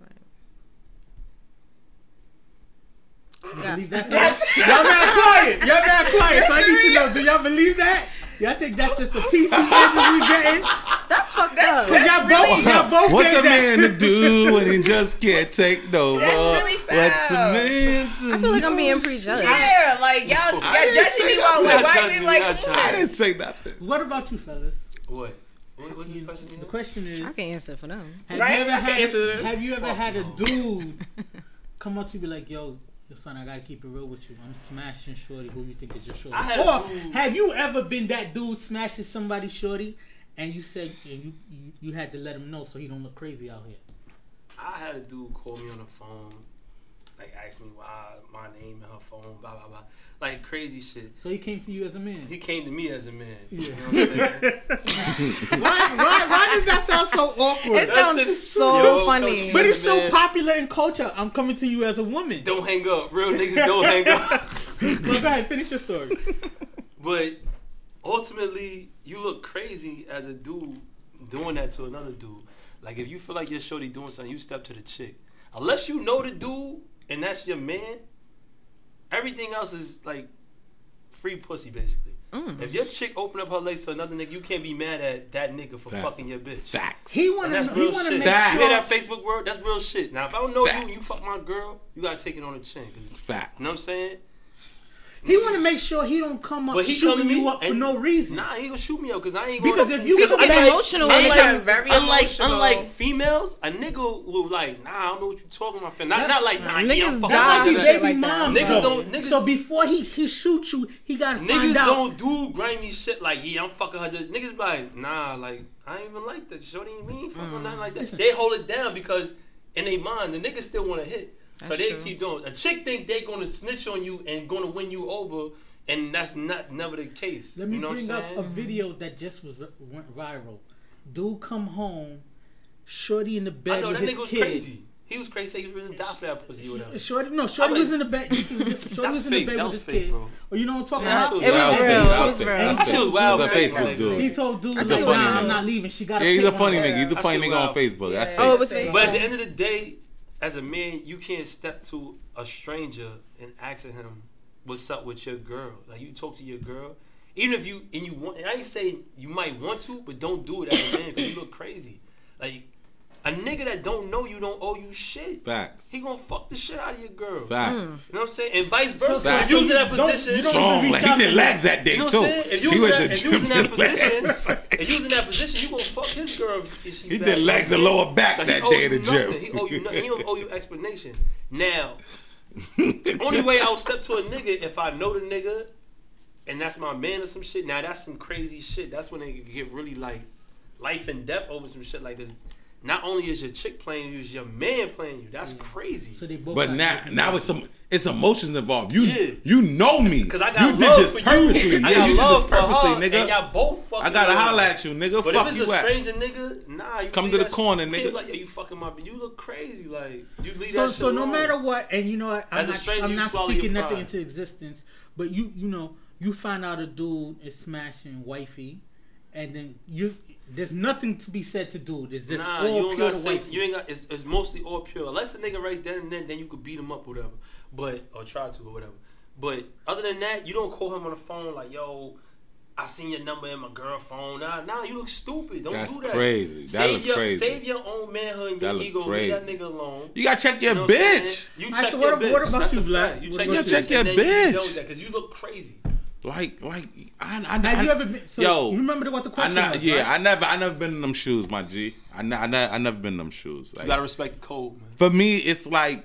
E: Yeah.
B: Believe that?
F: That's
B: Y'all not quiet. Y'all not quiet. So I need to know. Do y'all believe that? Y'all think that's just the P C answers we getting?
E: That's fucked
F: That's-
E: up.
B: Y'all both, y'all both
D: What's
B: get
D: a
B: that.
D: man to do when he just can't take no
F: That's
D: more?
F: really
D: What's a
F: foul.
D: man to
E: I feel like I'm being
D: do?
E: prejudged.
F: yeah, like y'all, y'all
D: I didn't
F: judging
D: say
F: me while
D: that.
F: we're
C: Not
F: white
C: judging
F: me
C: you,
F: like
C: not
F: come
D: I
F: on.
D: didn't say nothing.
B: What about you, fellas?
C: What? What what's the question again?
B: The question is,
E: I can answer for them.
B: have
F: Right?
B: you ever
F: I can
B: had
F: answer this.
B: have you ever
C: Fuck
B: had a
C: no.
B: dude come up to you and be like, yo, yo, son, I gotta keep it real with you. I'm smashing shorty. Who you think is your shorty?
C: I had a
B: or
C: dude-
B: have you ever been that dude smashing somebody shorty, and you said and you, you you had to let him know so he don't look crazy out here?
C: I had a dude call me on the phone, like ask me why my name and her phone, blah blah blah, like crazy shit.
B: So he came to you as a man.
C: He came to me as a man.
B: Yeah.
C: You know what I'm saying?
B: why, why, why does that sound so awkward?
E: It sounds
C: just-
E: so
C: Yo,
E: funny.
C: come
B: But it's so
C: Man.
B: popular in culture. I'm coming to you as a woman.
C: Don't hang up, real niggas. Don't hang up.
B: Well, go ahead, finish your story.
C: But ultimately, you look crazy as a dude doing that to another dude. Like if you feel like your shorty doing something, you step to the chick. Unless you know the dude and that's your man, everything else is like free pussy basically.
E: Mm.
C: If your chick open up her legs to another nigga, you can't be mad at that nigga for
D: Facts.
C: fucking your bitch.
D: Facts.
B: He
C: And
B: wanna,
C: that's
B: he
C: real
B: wanna
C: shit.
B: make
D: Facts.
C: You hear
B: sure.
C: that Facebook word? That's real shit. Now, if I don't know you and you
D: Facts.
C: fuck my girl, you gotta take it on the chin. 'Cause,
D: Fact.
C: you know what I'm saying?
B: He want to make sure he don't come up
C: But he
B: shooting
C: come to me
B: you up for
C: and-
B: no reason.
C: Nah, he gonna shoot me up because I ain't
B: Because
C: gonna.
B: if you
C: because
B: get
C: unlike-
E: emotional,
C: unlike,
F: nigga, very
C: unlike,
F: emotional.
C: unlike females, a nigga will like, nah, I don't know what you talking about. Not,
B: That-
C: not like, nah, yeah, I'm
E: Niggas
C: fucking
E: die
B: That might be
C: like
E: shit
B: baby
E: like that.
B: mom.
C: Niggas
B: though.
C: don't- niggas-
B: so before he he shoots you, he gotta
C: Niggas
B: find out.
C: don't do grimy shit like, yeah, I'm fucking her. Niggas be like, nah, like, I ain't even like that. Shorty ain't mean fucking nothing like that.
B: Listen.
C: They hold it down because in their mind, the niggas still want to hit. so
E: That's
C: they
E: true.
C: keep doing. A chick think they gonna snitch on you and gonna win you over, and that's not never the case.
B: Let me
C: you know
B: bring
C: what I'm
B: up
C: saying?
B: a video that just was went viral. Dude come home, shorty in the
C: I
B: bed
C: know
B: with
C: that
B: his
C: nigga was
B: kid.
C: crazy. He was crazy. He was really die for that pussy or whatever.
B: Shorty, no, shorty
C: I'm
B: was
C: like-
B: in the bed. Shorty
C: That's
B: was in
C: fake.
B: the bed
C: That
B: with
C: was
B: his
C: fake,
B: kid.
C: bro.
B: Or you know what I'm talking
C: Yeah,
B: about?
C: that shit
E: It was
D: That
E: real.
D: fake.
E: It
D: That
E: was
D: fake.
E: real.
D: That
C: That shit was wild.
D: It was a
C: Like,
D: Facebook dude.
B: He told dude,
E: I
B: like,
E: think it was
B: nah,
E: real.
B: I'm not leaving. She got.
D: Yeah, he's a
B: pick
D: funny
B: on her.
D: nigga. He's a
C: That
D: funny
C: shit
D: nigga on
C: wild.
D: Facebook. That's
F: Yeah.
E: Oh,
D: fake.
E: it was fake.
C: But at the end of the day, as a man, you can't step to a stranger and asking him what's up with your girl. Like you talk to your girl, even if you and you want. And I ain't saying you might want to, but don't do it as a man because you look crazy. Like a nigga that don't know you don't owe you shit.
D: Facts.
C: He gonna fuck the shit out of your girl.
D: Facts.
C: You know what I'm saying? And vice versa.
B: So-
C: if
D: so
C: you was in that
B: you don't-
C: position,
B: you don't
D: Strong.
B: even
D: Like
B: reach
D: he
B: out
D: did
B: to
D: legs that day
C: you know what
D: too.
C: I'm saying? If you
D: He
C: was,
D: was
C: in
D: the
C: that, if you was in that
D: gym
C: position,
D: legs.
C: if you was in that position, you gonna fuck his girl. If she
D: He
C: bad.
D: did legs and lower back
C: So he
D: that
C: owe
D: day
C: you
D: in the
C: nothing.
D: gym.
C: He owe you nothing. He don't owe you explanation. Now, only way I'll step to a nigga if I know the nigga, and that's my man or some shit. Now that's some crazy shit. That's when they get really like life and death over some shit like this. not only is your chick playing you, is your man playing you. That's
B: Yeah.
C: crazy.
B: So they both.
D: But
B: got
D: now,
B: different
D: now
B: motives.
D: it's some, it's emotions involved. You,
C: Yeah.
D: you know me.
C: Cause I got
D: you
C: love
D: did
C: for
D: this purposely.
C: you. I
D: Yeah,
C: got
D: you did
C: love
D: this
C: for
D: purposely,
C: her,
D: nigga.
C: and y'all both fucking.
D: I gotta
C: with
D: holler
C: her.
D: at you, nigga.
C: But
D: Fuck
C: if
D: you
C: it's a
D: at.
C: stranger nigga, nah, you
D: Come
C: leave
D: to the
C: that
D: corner,
C: shit. You can't
D: nigga.
C: be like, yo, you fucking my, you look crazy. Like you leave
B: So,
C: that shit
B: so no
C: alone.
B: matter what, and you know what, I'm
C: As a
B: not,
C: stranger,
B: I'm
C: you
B: not
C: swallow
B: speaking
C: your
B: nothing
C: pride.
B: into existence, but you, you know, you find out a dude is smashing wifey, and then you, there's nothing to be said to dude. It's just
C: Nah,
B: all
C: you don't
B: pure
C: gotta
B: to
C: say.
B: wifey.
C: You ain't got. It's, it's mostly all pure. Unless a nigga right then and then, then you could beat him up or whatever. But or try to or whatever. But other than that, you don't call him on the phone like, yo, I seen your number in my girl phone. Nah, nah, you look stupid. Don't
D: That's
C: do that.
D: crazy. That
C: save
D: look
C: your,
D: crazy.
C: Save your own manhood and
D: That
C: your
D: look
C: ego.
D: crazy.
C: Leave that nigga alone.
D: You gotta check your
C: You know what I'm saying?
D: bitch.
C: You
B: Alright,
C: check
B: so
C: your
B: what-
C: bitch.
B: what about
C: That's
B: you,
C: a
B: Black?
C: fact. You
B: What
C: check
B: about
C: your
B: you?
C: bitch.
D: Check your
C: and then you
D: bitch.
C: know that because you look crazy.
D: Like, like, I, I,
B: Have
D: I,
B: you ever been? So
D: yo,
B: you remember what the
D: I
B: question
D: not,
B: was?
D: yeah,
B: right?
D: I never, I never been in them shoes, my G. I, ne- I, ne- I never been in them shoes. Like,
C: You gotta respect the code, man.
D: for me, it's like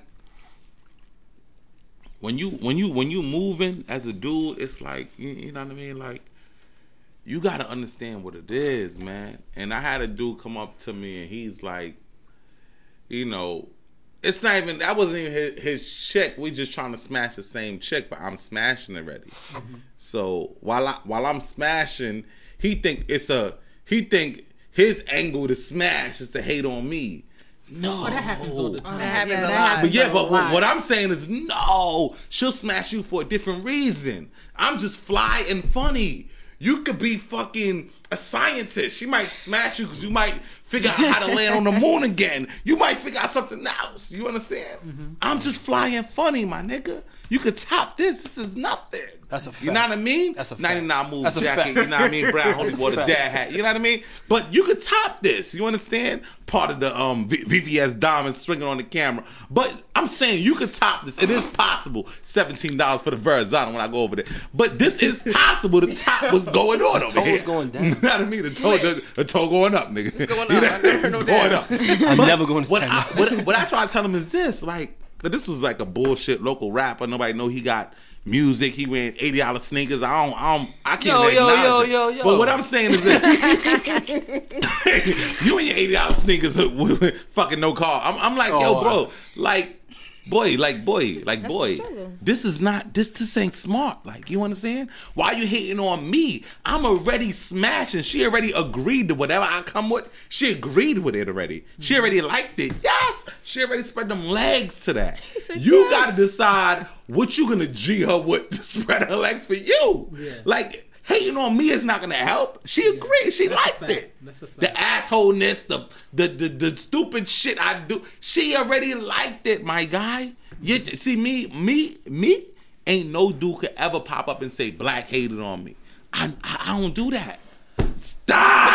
D: when you, when you, when you moving as a dude, it's like, you, you know what I mean, like. You gotta understand what it is, man. And I had a dude come up to me, and he's like, you know, it's not even that wasn't even his, his chick. We just trying to smash the same chick, but I'm smashing already. Mm-hmm. So while I while I'm smashing, he think it's a he think his angle to smash is to hate on me. No,
B: Oh, that happens all the time.
F: That happens
E: Yeah,
F: a
E: that
F: lot.
E: happens.
D: but yeah,
E: a
D: but
E: lot.
D: what I'm saying is no, she'll smash you for a different reason. I'm just fly and funny. You could be fucking a scientist. She might smash you because you might figure out how to land on the moon again. You might figure out something else. You understand? Mm-hmm. I'm just flying funny, my nigga. You could top this. This is nothing.
C: That's a fact.
D: You know what I mean?
C: That's a fact.
D: ninety-nine move
C: That's a
D: jacket.
C: fact.
D: You know what I mean? Brown
C: That's
D: hoodie
C: a
D: wore the
C: fact.
D: dad hat. You know what I mean? But you could top this. You understand? Part of the um v- VVS diamonds swinging on the camera. But I'm saying you could top this. It is possible. seventeen dollars for the Verizon when I go over there. But this is possible to top what's going on
C: The
D: over
C: toe
D: here.
C: was going down.
D: You know what I mean? The toe,
F: Wait.
D: the, the toe going up, nigga.
F: It's going
D: You
F: up.
D: know?
F: I never heard no
D: It's going
F: down.
D: up.
C: I'm
D: But
C: never going to
D: what
C: stand
D: I,
C: up.
D: what, what I try to tell him is this, like, but this was like a bullshit local rapper. Nobody know he got music. He wearing eighty dollar sneakers. I don't, I don't, I can't
C: Yo,
D: even
C: yo,
D: acknowledge
C: yo,
D: it.
C: yo, yo.
D: But what I'm saying is this: you and your eighty dollar sneakers with, with fucking no car. I'm, I'm like, yo,
C: Oh,
D: bro, like. Boy, like boy, like
E: That's the
D: boy,
E: struggle.
D: this is not this. This ain't smart. Like, you understand? Why you hating on me? I'm already smashing. She already agreed to whatever I come with. She agreed with it already. She already liked it. Yes, she already spread them legs to that.
E: said
D: You
E: yes.
D: gotta decide what you gonna G her with to spread her legs for you.
B: Yeah.
D: Like, hating on me is not gonna help. She agreed. She
B: That's a
D: liked
B: fact.
D: it.
B: That's a fact.
D: The assholeness, the, the the the stupid shit I do. She already liked it, my guy. You see me, me, me. Ain't no dude could ever pop up and say Black hated on me. I I, I don't do that. Stop.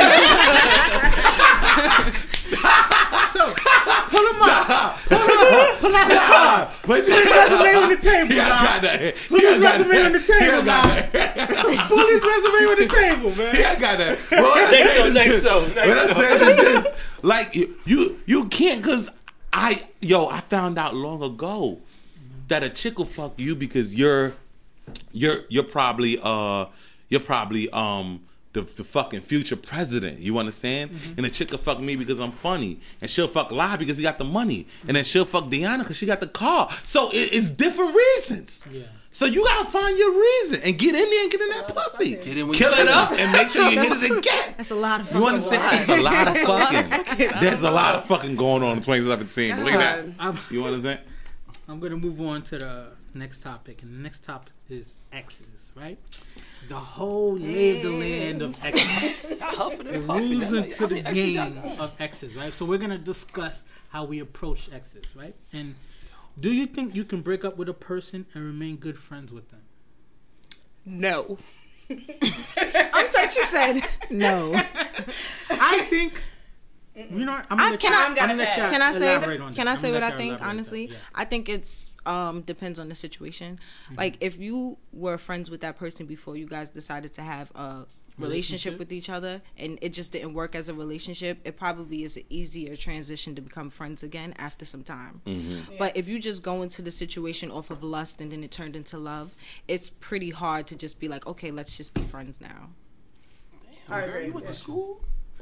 B: So pull him up.
D: Pull out. Put his
B: resume on the table,
D: Yeah,
B: dog.
D: I got that.
B: Put
D: Yeah,
B: his
D: I got
B: resume
D: that.
B: on the table,
D: Yeah, I got
B: dog.
D: that.
B: Pull his resume on the table, man.
D: Yeah, I got that. Well, what I
C: Next
D: said
C: show,
D: is
C: next
D: this.
C: show, next
D: What I
C: show.
D: said is this. Like, you, you, you can't, because I, yo, I found out long ago that a chick will fuck you because you're, you're, you're probably, uh, you're probably, um, the, the fucking future president. You understand? Mm-hmm. And a chick will fuck me because I'm funny. And she'll fuck Lie because he got the money. And then she'll fuck Deanna because she got the car. So it, it's different reasons.
B: Yeah.
D: So you gotta find your reason and get in there and get in that pussy.
C: Get in when
D: Kill
C: you
D: it
C: feel
D: up
C: it.
D: and make sure you hit it again.
E: That's a lot of fucking.
D: You understand? There's a lot of fucking. There's a lot of fucking going on in twenty seventeen. Look at that.
B: I'm,
D: You understand?
B: I'm gonna move on to the next topic, and the next topic is exes, right? The whole lay of the land of exes.
C: Huffing
B: The
C: and puffing.
B: rules
C: That's like,
B: into
C: how
B: the
C: many exes y'all
B: game
C: got?
B: of exes, right? So we're gonna discuss how we approach exes, right? And do you think you can break up with a person and remain good friends with them?
F: No.
E: I'm touchy said no.
B: I think. You know, what? I'm gonna
E: I
B: let
E: can
B: you-
E: I-
B: I'm gonna let y'all
E: Can I say?
B: elaborate on
E: Can
B: this.
E: I
B: I'm
E: say
B: gonna
E: what
B: let
E: I
B: y'all
E: think?
B: elaborate on
E: Honestly,
B: that. Yeah.
E: I think it's um depends on the situation. Like if you were friends with that person before you guys decided to have a relationship
B: Relationship?
E: with each other, and it just didn't work as a relationship, it probably is an easier transition to become friends again after some time. But if you just go into the situation off of lust and then it turned into love, it's pretty hard to just be like, okay, let's just be friends now.
F: I
C: Girl,
F: agree.
C: you went to school?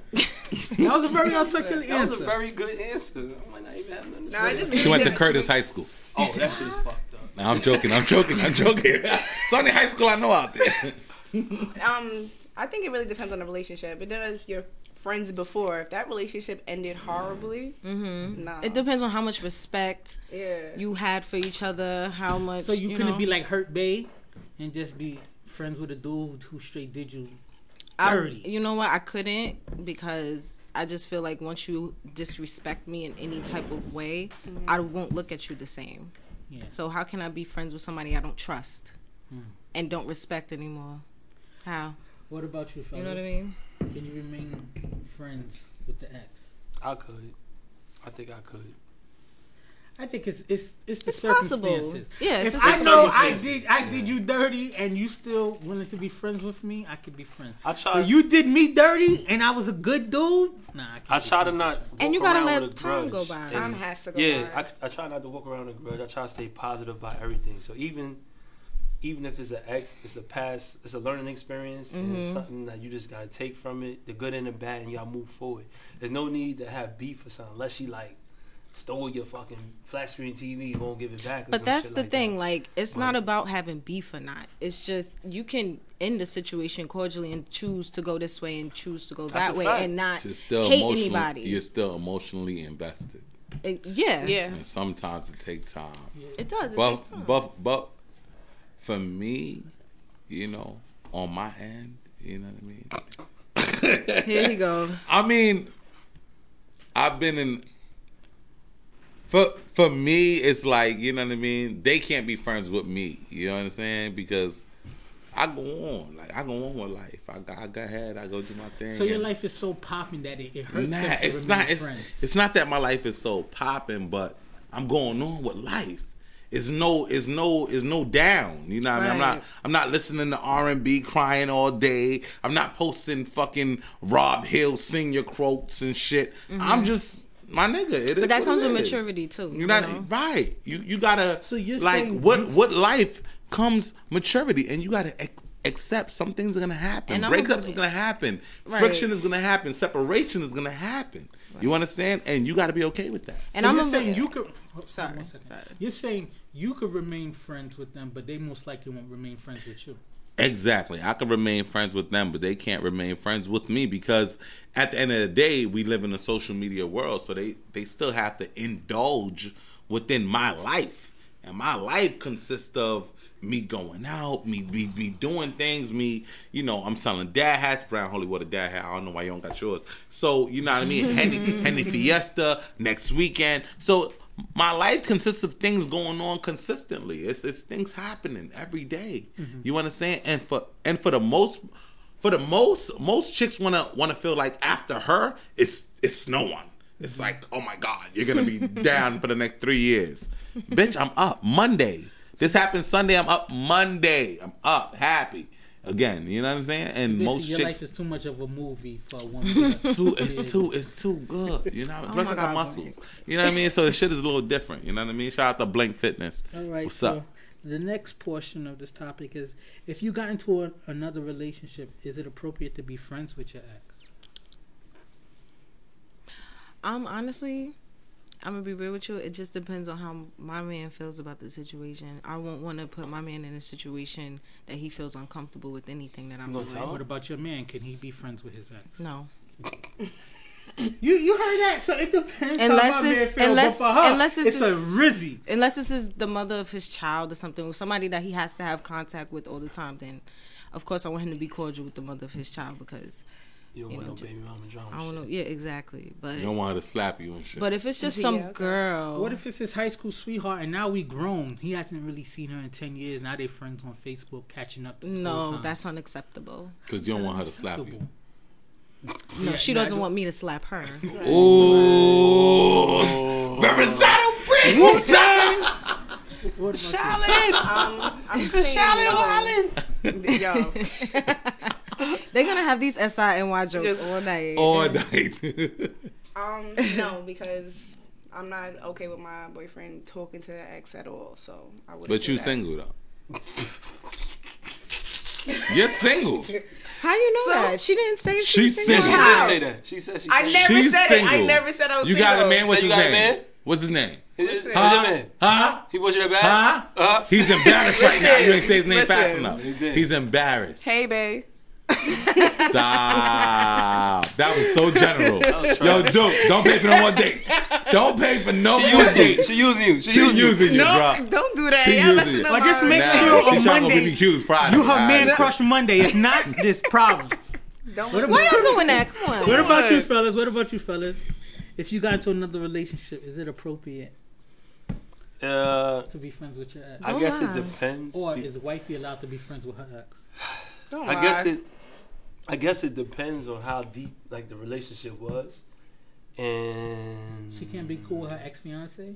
B: That was a very articulate
C: That was
B: answer.
C: a very good answer. I might not even have nothing to
F: Nah, I
C: say.
F: just
D: She
F: really
D: went to
F: didn't-
D: Curtis High School.
C: Oh, that shit is fucked up.
D: Nah, I'm joking. I'm joking. I'm joking. It's only high school I know out there.
F: Um, I think it really depends on the relationship. But then if you're friends before, if that relationship ended horribly,
E: Mm-hmm.
F: nah.
E: It depends on how much respect
F: Yeah.
E: you had for each other, how much.
B: So you,
E: you
B: couldn't
E: know,
B: be like Hurt Bae and just be friends with a dude who straight did you
E: I,
B: dirty.
E: you know what? I couldn't because I just feel like once you disrespect me in any type of way,
F: Mm-hmm.
E: I won't look at you the same.
B: Yeah.
E: So how can I be friends with somebody I don't trust
B: Hmm.
E: and don't respect anymore? How?
B: What about you, fellas?
E: You know what I mean?
B: Can you remain friends with the ex?
C: I could. I think I could.
B: I think it's it's it's the
E: It's possible.
B: circumstances.
E: Yeah, it's
B: if
E: the
B: I know I
C: circumstances.
B: did I did you dirty and you still willing to be friends with me, I could be friends.
C: I try.
B: But you did me dirty and I was a good dude. Nah, I, can't
C: I
B: be
C: try to
B: friends
C: not.
B: with
C: Walk
E: And you gotta
C: around
E: let
C: with a
E: time
C: grudge.
E: go by.
C: And-
F: Time has to go
C: Yeah,
F: by.
C: I, I try not to walk around with a grudge. I try to stay positive about everything. So even even if it's an ex, it's a past, it's a learning experience, and it's something that you just gotta take from it, the good and the bad, and you gotta move forward. There's no need to have beef or something unless she like stole your fucking flat screen T V, you won't give it back. Or
E: But
C: some
E: that's
C: shit
E: the
C: like
E: thing.
C: that.
E: Like, it's
C: Right.
E: not about having beef or not. It's just you can end the situation cordially and choose to go this way and choose to go
C: That's
E: that
C: a
E: way
C: fact.
E: and not
D: You're still
E: hate
D: emotionally.
E: anybody.
D: You're still emotionally invested,
E: It- yeah,
F: Yeah.
D: and sometimes it takes time.
E: it does. It
D: But
E: takes time.
D: but but for me, you know, on my end, you know what I mean.
E: Here you go.
D: I mean, I've been in. For for me, it's like, you know what I mean. They can't be friends with me. You know what I'm saying? Because I go on, like I go on with life. I got I got ahead. I go do my thing.
B: So your
D: and-
B: life is so popping that it, it hurts.
D: Nah,
B: them to
D: it's
B: remain
D: not. It's,
B: friends.
D: it's not that my life is so popping, but I'm going on with life. It's no, it's no, it's no down. You know what I mean? I'm not,
E: Right.
D: I'm not listening to R and B crying all day. I'm not posting fucking Rob Hill senior quotes and shit. I'm just my nigga. It is
E: But that
D: what
E: comes
D: it
E: with
D: is.
E: maturity too.
D: You
E: You
D: know,
E: know?
D: right? You you gotta
B: So you're
D: like
B: saying
D: what
B: you-
D: what life comes maturity, and you gotta ex- accept some things are gonna happen.
E: And I'm a-
D: Breakups is gonna happen.
E: Right.
D: Friction is gonna happen. Separation is gonna happen. You understand? And you gotta be okay with that.
E: And
B: So
E: I'm
B: you're
E: a,
B: saying you could. oh,
E: Sorry,
B: one second.
E: sorry.
B: You're saying you could remain friends with them, but they most likely won't remain friends with you.
D: Exactly. I can remain friends with them, but they can't remain friends with me because at the end of the day, we live in a social media world, so they, they still have to indulge within my life. And my life consists of me going out, me, me, me doing things, me, you know, I'm selling dad hats, Brown Holy Water dad hat. I don't know why you don't got yours. So, you know what I mean? Henny, Henny Fiesta next weekend. So, my life consists of things going on consistently. It's it's things happening every day. You understand? And for and for the most for the most most chicks wanna wanna feel like after her it's it's no one. It's like, oh my God, you're gonna be down for the next three years. Bitch, I'm up Monday. This happened Sunday, I'm up Monday. I'm up, happy. Again, you know what I'm saying? And
B: Basically,
D: most
B: your
D: chicks
B: life is too much of a movie for a woman.
D: too, it's too, it's too good. You know, plus
E: my
D: I got
E: God,
D: muscles. You know what I mean? So the shit is a little different. You know what I mean? Shout out to Blank Fitness.
B: All right.
D: What's
B: so
D: up?
B: the next portion of this topic is: if you got into a, another relationship, is it appropriate to be friends with your ex?
E: Um, honestly, I'm gonna be real with you. It just depends on how my man feels about the situation. I won't want to put my man in a situation that he feels uncomfortable with anything that I'm
C: You gonna
E: doing.
C: tell him?
B: What about your man? Can he be friends with his ex?
E: No,
B: You you heard that? So it depends.
E: Unless
B: how my man
E: it's-
B: feel,
E: unless-
B: but for her,
E: unless it's
B: it's a
E: his-
B: rizzy.
E: unless this is the mother of his child or something, or somebody that he has to have contact with all the time. Then, of course, I want him to be cordial with the mother of his child because
C: You don't
E: you
C: want
E: know,
C: no baby mama drama.
E: I don't know.
C: shit.
E: Yeah, exactly. But
D: You don't want her to slap you and shit.
E: but if it's just
F: Yeah,
E: some
F: okay.
E: girl,
B: What if it's his high school sweetheart and now we grown? He hasn't really seen her in ten years. Now they friends on Facebook, catching up. the whole
E: no,
B: time.
E: that's unacceptable.
D: Because you don't want her to slap you.
B: Acceptable.
E: No,
B: Yeah,
E: she
B: nah, I
E: doesn't
B: don't-
E: want me to slap her.
D: Ooh. Representative Brick.
B: What about
F: Um, I'm saying no. Yo,
E: They're gonna have these S I N Y jokes
F: Just-
E: all night.
D: All night.
F: um, no, because I'm not okay with my boyfriend talking to the ex at all. So I would.
D: But you single though. You're single.
E: How you know
F: So-
E: that? She didn't say she
D: She's
E: was
C: She
E: single.
D: single.
C: did
F: How?
C: say that. She said she
F: I
C: said
F: never
D: She's
F: said
D: single.
F: it. I never said I was
D: You
F: single.
D: got a man. What's
C: So
D: his
C: you got a
D: name?
C: man?
D: What's his name?
F: Listen.
C: How's your man?
D: Huh?
C: He was you that bad?
D: Huh?
C: Uh-huh.
D: He's embarrassed right now. You ain't say his name fast
F: Listen.
D: enough.
C: He did.
D: He's embarrassed.
F: Hey, babe.
D: Stop. That was so general.
C: was
D: Yo,
C: trash.
D: Duke, don't pay for no more dates. Don't pay for no
C: She
D: more
C: using you.
D: dates.
C: She using you. She
D: She
C: using you.
D: using you,
F: No,
D: bro.
F: don't do that.
D: She
F: Y'all
D: using
F: listen
D: you.
F: to
B: Well,
F: my
B: just make
D: Nah,
B: sure
D: she
B: on
D: trying to
B: Monday
D: B B Q's Friday.
B: you her man
D: Alright.
B: crush Monday. If not, there's problems.
F: Don't
B: What
F: listen
E: Why
F: to
E: y'all doing that? Come on.
B: What about you,
F: What?
B: fellas? What about you, fellas? If you got into another relationship, is it appropriate
C: Uh,
B: to be friends with your ex?
C: I
E: Don't
C: guess
E: lie.
C: it depends.
B: Or
C: Be-
B: is wifey allowed to be friends with her ex?
F: Don't
C: I guess
F: lie.
C: it. I guess it depends on how deep like the relationship was, and
B: She can't be cool with her ex fiance.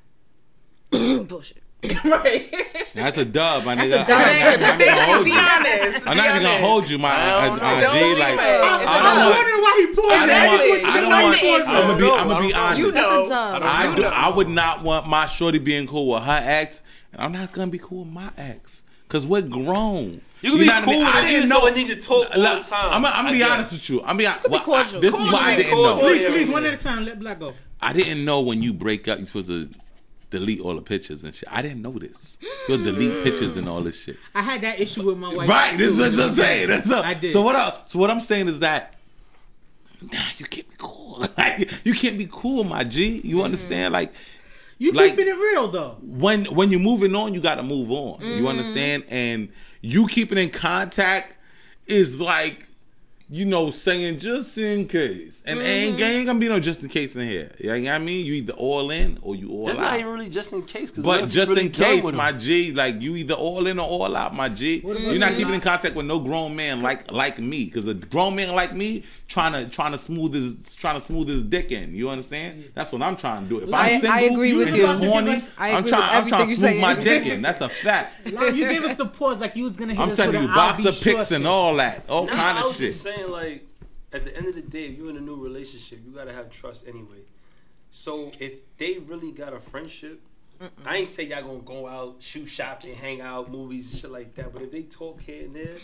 E: Bullshit.
F: Right.
D: That's a dub, my
E: That's
D: nigga.
E: a dub.
D: I'm not, I'm not even gonna hold
F: Be
D: you.
F: honest.
D: I'm
F: Be
D: not even gonna
F: honest.
D: hold you, my
C: I don't
D: uh,
C: know.
D: uh,
F: Don't
D: G.
F: believe
D: Like,
F: it.
D: I
F: It's
D: don't
F: a
B: I'm
D: want.
B: wondering why he paused.
D: I don't
B: that.
D: want.
B: He was-
D: I
B: he
D: don't
B: was
D: want.
B: pausing.
D: I'm gonna be.
C: know.
D: I'm gonna be
C: I don't know.
D: honest.
F: You
E: That's
F: know.
E: a dub.
D: I,
F: You
D: do,
F: know.
D: I would not want my shorty being cool with her ex, and I'm not gonna be cool with my ex because we're grown.
C: you can be
D: know what I
C: cool
D: mean?
C: with
D: I
C: it.
D: didn't
C: You
D: know.
C: know, need to talk all the
D: Look,
C: time.
D: I'm, I'm gonna
C: I
D: be
C: guess.
D: honest with you. I'm be.
E: be
D: Well, I,
E: cordial.
D: this is
C: Cool,
D: what I
C: be
D: didn't
C: cordial.
D: know.
B: Please,
C: Yeah,
B: please,
C: yeah.
B: one at a time. Let Black go.
D: I didn't know when you break up, you're supposed to delete all the pictures and shit. I didn't know this. You'll delete pictures and all this shit.
B: I had that issue with my wife.
D: Right. This is
B: too.
D: what I'm saying. That's up.
B: I did.
D: So what up? So what I'm saying is that nah, you can't be cool. Like, you can't be cool, my G. You understand? Like
B: You
D: like-
B: keeping it real though.
D: when when you're moving on, you got to move on.
E: Mm-hmm.
D: You understand? And you keeping in contact is like, you know, saying just in case. And ain't, ain't gonna be no just in case in here. You know what I mean? You either all in or you all
C: That's
D: out.
C: not even really just in case. Cause
D: But just in case, my G, like you either all in or all out, my G. You're not keeping in contact with no grown man like like me, because a grown man like me trying to trying to smooth his trying to smooth his dick in. You understand? That's what I'm trying to do. If
E: I-
D: I'm single,
E: I agree with
D: if
E: you.
D: I'm horny,
E: I
D: I'm
E: agree
D: trying
E: with
D: I'm trying
E: everything
D: to
E: you're
D: smooth my
E: saying.
D: dick in. That's a fact.
B: Lon, you gave us the pause like you was gonna hit
D: I'm
B: us
D: sending
B: with
D: you
B: an I'll be
D: boxer
B: sure
D: pics and
B: shit.
D: all that, all
C: Nah,
D: kind
C: I
D: of
C: was
D: shit.
C: just saying, like, at the end of the day, if you're in a new relationship, you gotta have trust anyway. So if they really got a friendship, I ain't say y'all gonna go out, shoot shopping, hang out, movies, shit like that. But if they talk here and there,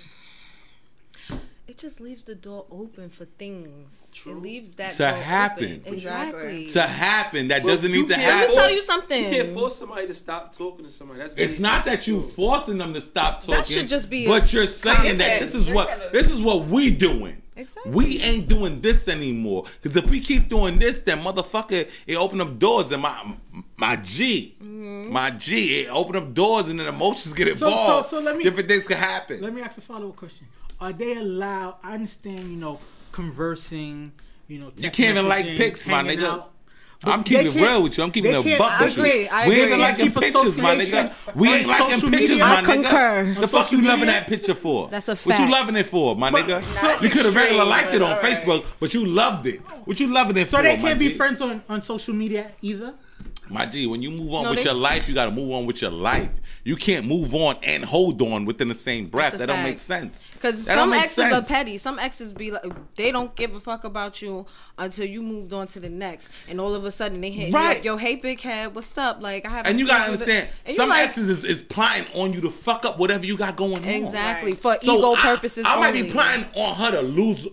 E: It just leaves the door open for things.
C: True.
E: It leaves that
D: To
E: door
D: happen.
E: Open.
F: Exactly.
E: Exactly.
D: To happen, that
C: Well,
D: doesn't
C: you
D: need to
C: can't
E: Let me
D: happen.
E: tell
C: force-
E: you something.
C: You can't force somebody to stop talking to somebody. That's
D: It's
C: very
D: not that you
C: insecure.
D: forcing them to stop talking.
E: That should just be
D: But you're saying
F: common
D: that
F: sense.
D: this is what this is what we doing.
E: Exactly.
D: We ain't doing this anymore. Because if we keep doing this, then motherfucker, it open up doors and my my G,
E: Mm-hmm.
D: my G, it open up doors and then emotions get
B: so-
D: involved.
B: so let me-
D: Different things can happen.
B: Let me ask a follow up question. Are they allowed? I understand, you know, conversing. You know,
D: You
B: text
D: can't even like
B: messaging,
D: pics, my
B: hanging
D: nigga.
B: out.
D: I'm
B: But
D: keeping
B: they
D: it
B: can't-
D: real with you. I'm keeping
B: they
D: it a
B: can't-
D: buck
B: I
D: with you.
E: agree, I
D: we ain't
E: agree.
D: even liking
B: Keep
D: pictures, my nigga.
B: association
D: We
B: on
D: ain't liking
B: social
D: pictures,
B: media.
D: my
E: I
D: nigga.
E: concur.
D: The fuck you
B: social
D: loving
B: media?
D: that picture for?
E: That's a
D: What you
E: fact.
D: loving it for, my nigga?
F: that's
D: You could have regular
F: extreme,
D: liked it on
F: but alright.
D: Facebook, but you loved it. What you loving it
B: So
D: for,
B: they
D: my
B: can't be
D: G?
B: friends on, on social media either.
D: My G, when you move on
E: No,
D: with
E: they-
D: your life, you got to move on with your life. You can't move on and hold on within the same breath.
E: That's a
D: That don't
E: fact.
D: make sense.
E: Because
D: That don't
E: some
D: make
E: exes are
D: sense.
E: petty. Some exes be like, they don't give a fuck about you until you moved on to the next, and all of a sudden they hit
D: Right.
E: you up, yo, hey big head, what's up? Like I haven't.
D: And you
E: seen
D: gotta
E: you with
D: understand,
E: it. And
D: some
E: you like,
D: exes is, is plotting on you to fuck up whatever you got going on.
E: exactly
F: Right.
E: for
D: So
E: ego
D: I-
E: purposes.
D: I, might
E: only.
D: be plotting on her to lose,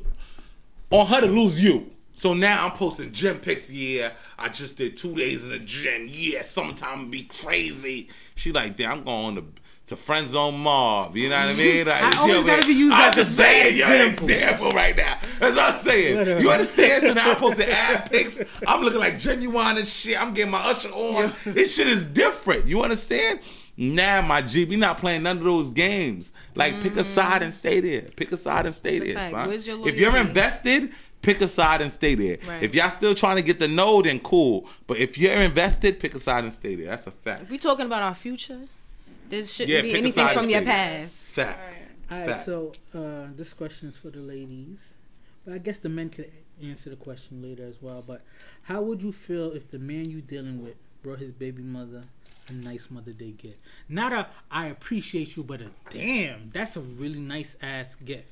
D: on her to lose you. So now I'm posting gym pics. Yeah, I just did two days in the gym. Yeah, summertime be crazy. She like, damn, I'm going to to Friend Zone Marv. You know what I mean? Like,
B: I
D: she
B: always
D: over
B: gotta
D: there-
B: be used
D: I'm
B: as a
D: just saying,
B: bad
D: yo,
B: example.
D: example right now. That's what I'm saying.
B: Whatever.
D: You understand? So now I'm posting ad pics. I'm looking like genuine and shit. I'm getting my usher on. This shit is different. You understand? Nah, my G, we not playing none of those games. Like, pick a side and stay there. Pick a side and stay
E: That's a
D: there,
E: fact.
D: son.
E: Where's your
D: If you're
E: loyalty?
D: invested, pick a side and stay there.
E: Right.
D: If y'all still trying to get the know, then cool. But if you're invested, pick a side and stay there. That's a fact.
E: If we talking about our future, this shouldn't
D: Yeah,
E: be
D: pick a
E: anything
D: side
E: from
D: and
E: your
D: stay there.
E: past.
D: Fact.
B: All right,
D: Fact.
B: so uh, this question is for the ladies, but I guess the men could answer the question later as well. But how would you feel if the man you dealing with brought his baby mother a nice Mother Day gift? Not a I appreciate you, but a damn, that's a really nice ass gift,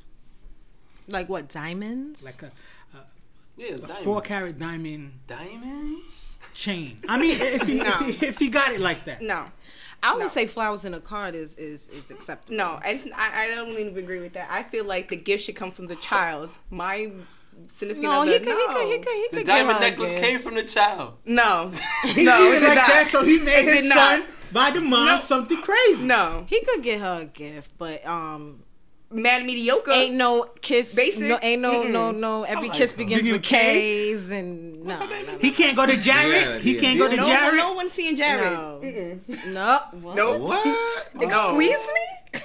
E: Like what, diamonds?
B: like a,
C: Yeah,
B: a
C: diamonds.
B: four carat diamond
C: Diamonds?
B: chain. I mean, if he, if he if he got it like that,
F: No.
E: I would
F: No.
E: say flowers in a card is is is acceptable.
F: No, I just I, I don't even agree with that. I feel like the gift should come from the child. My significant
E: No,
F: other.
E: he could,
F: no.
E: he could, he could, he
C: The
E: could.
C: diamond
E: give her a
C: necklace
E: gift.
C: came from the child.
F: No, no,
B: He
F: it
B: did
F: did
B: like
F: not.
B: that, so he made
F: It
B: his
F: did
B: son
F: not.
B: buy the mom
F: No.
B: something crazy.
F: No,
E: He could get her a gift, but um,
F: mad mediocre.
E: ain't no kiss.
F: Basic?
E: No, ain't no,
F: Mm-mm.
E: no, no. Every
C: like
E: kiss
C: her.
E: begins
B: Begin
E: with
B: with K?
E: K's and no, no, no,
B: He can't go to Jared.
D: Yeah,
B: he
D: yeah.
B: can't go to
F: no,
B: Jared.
F: no one's seeing Jared.
E: No.
F: Mm-mm.
E: no. What?
F: Nope.
D: What?
E: Excuse me.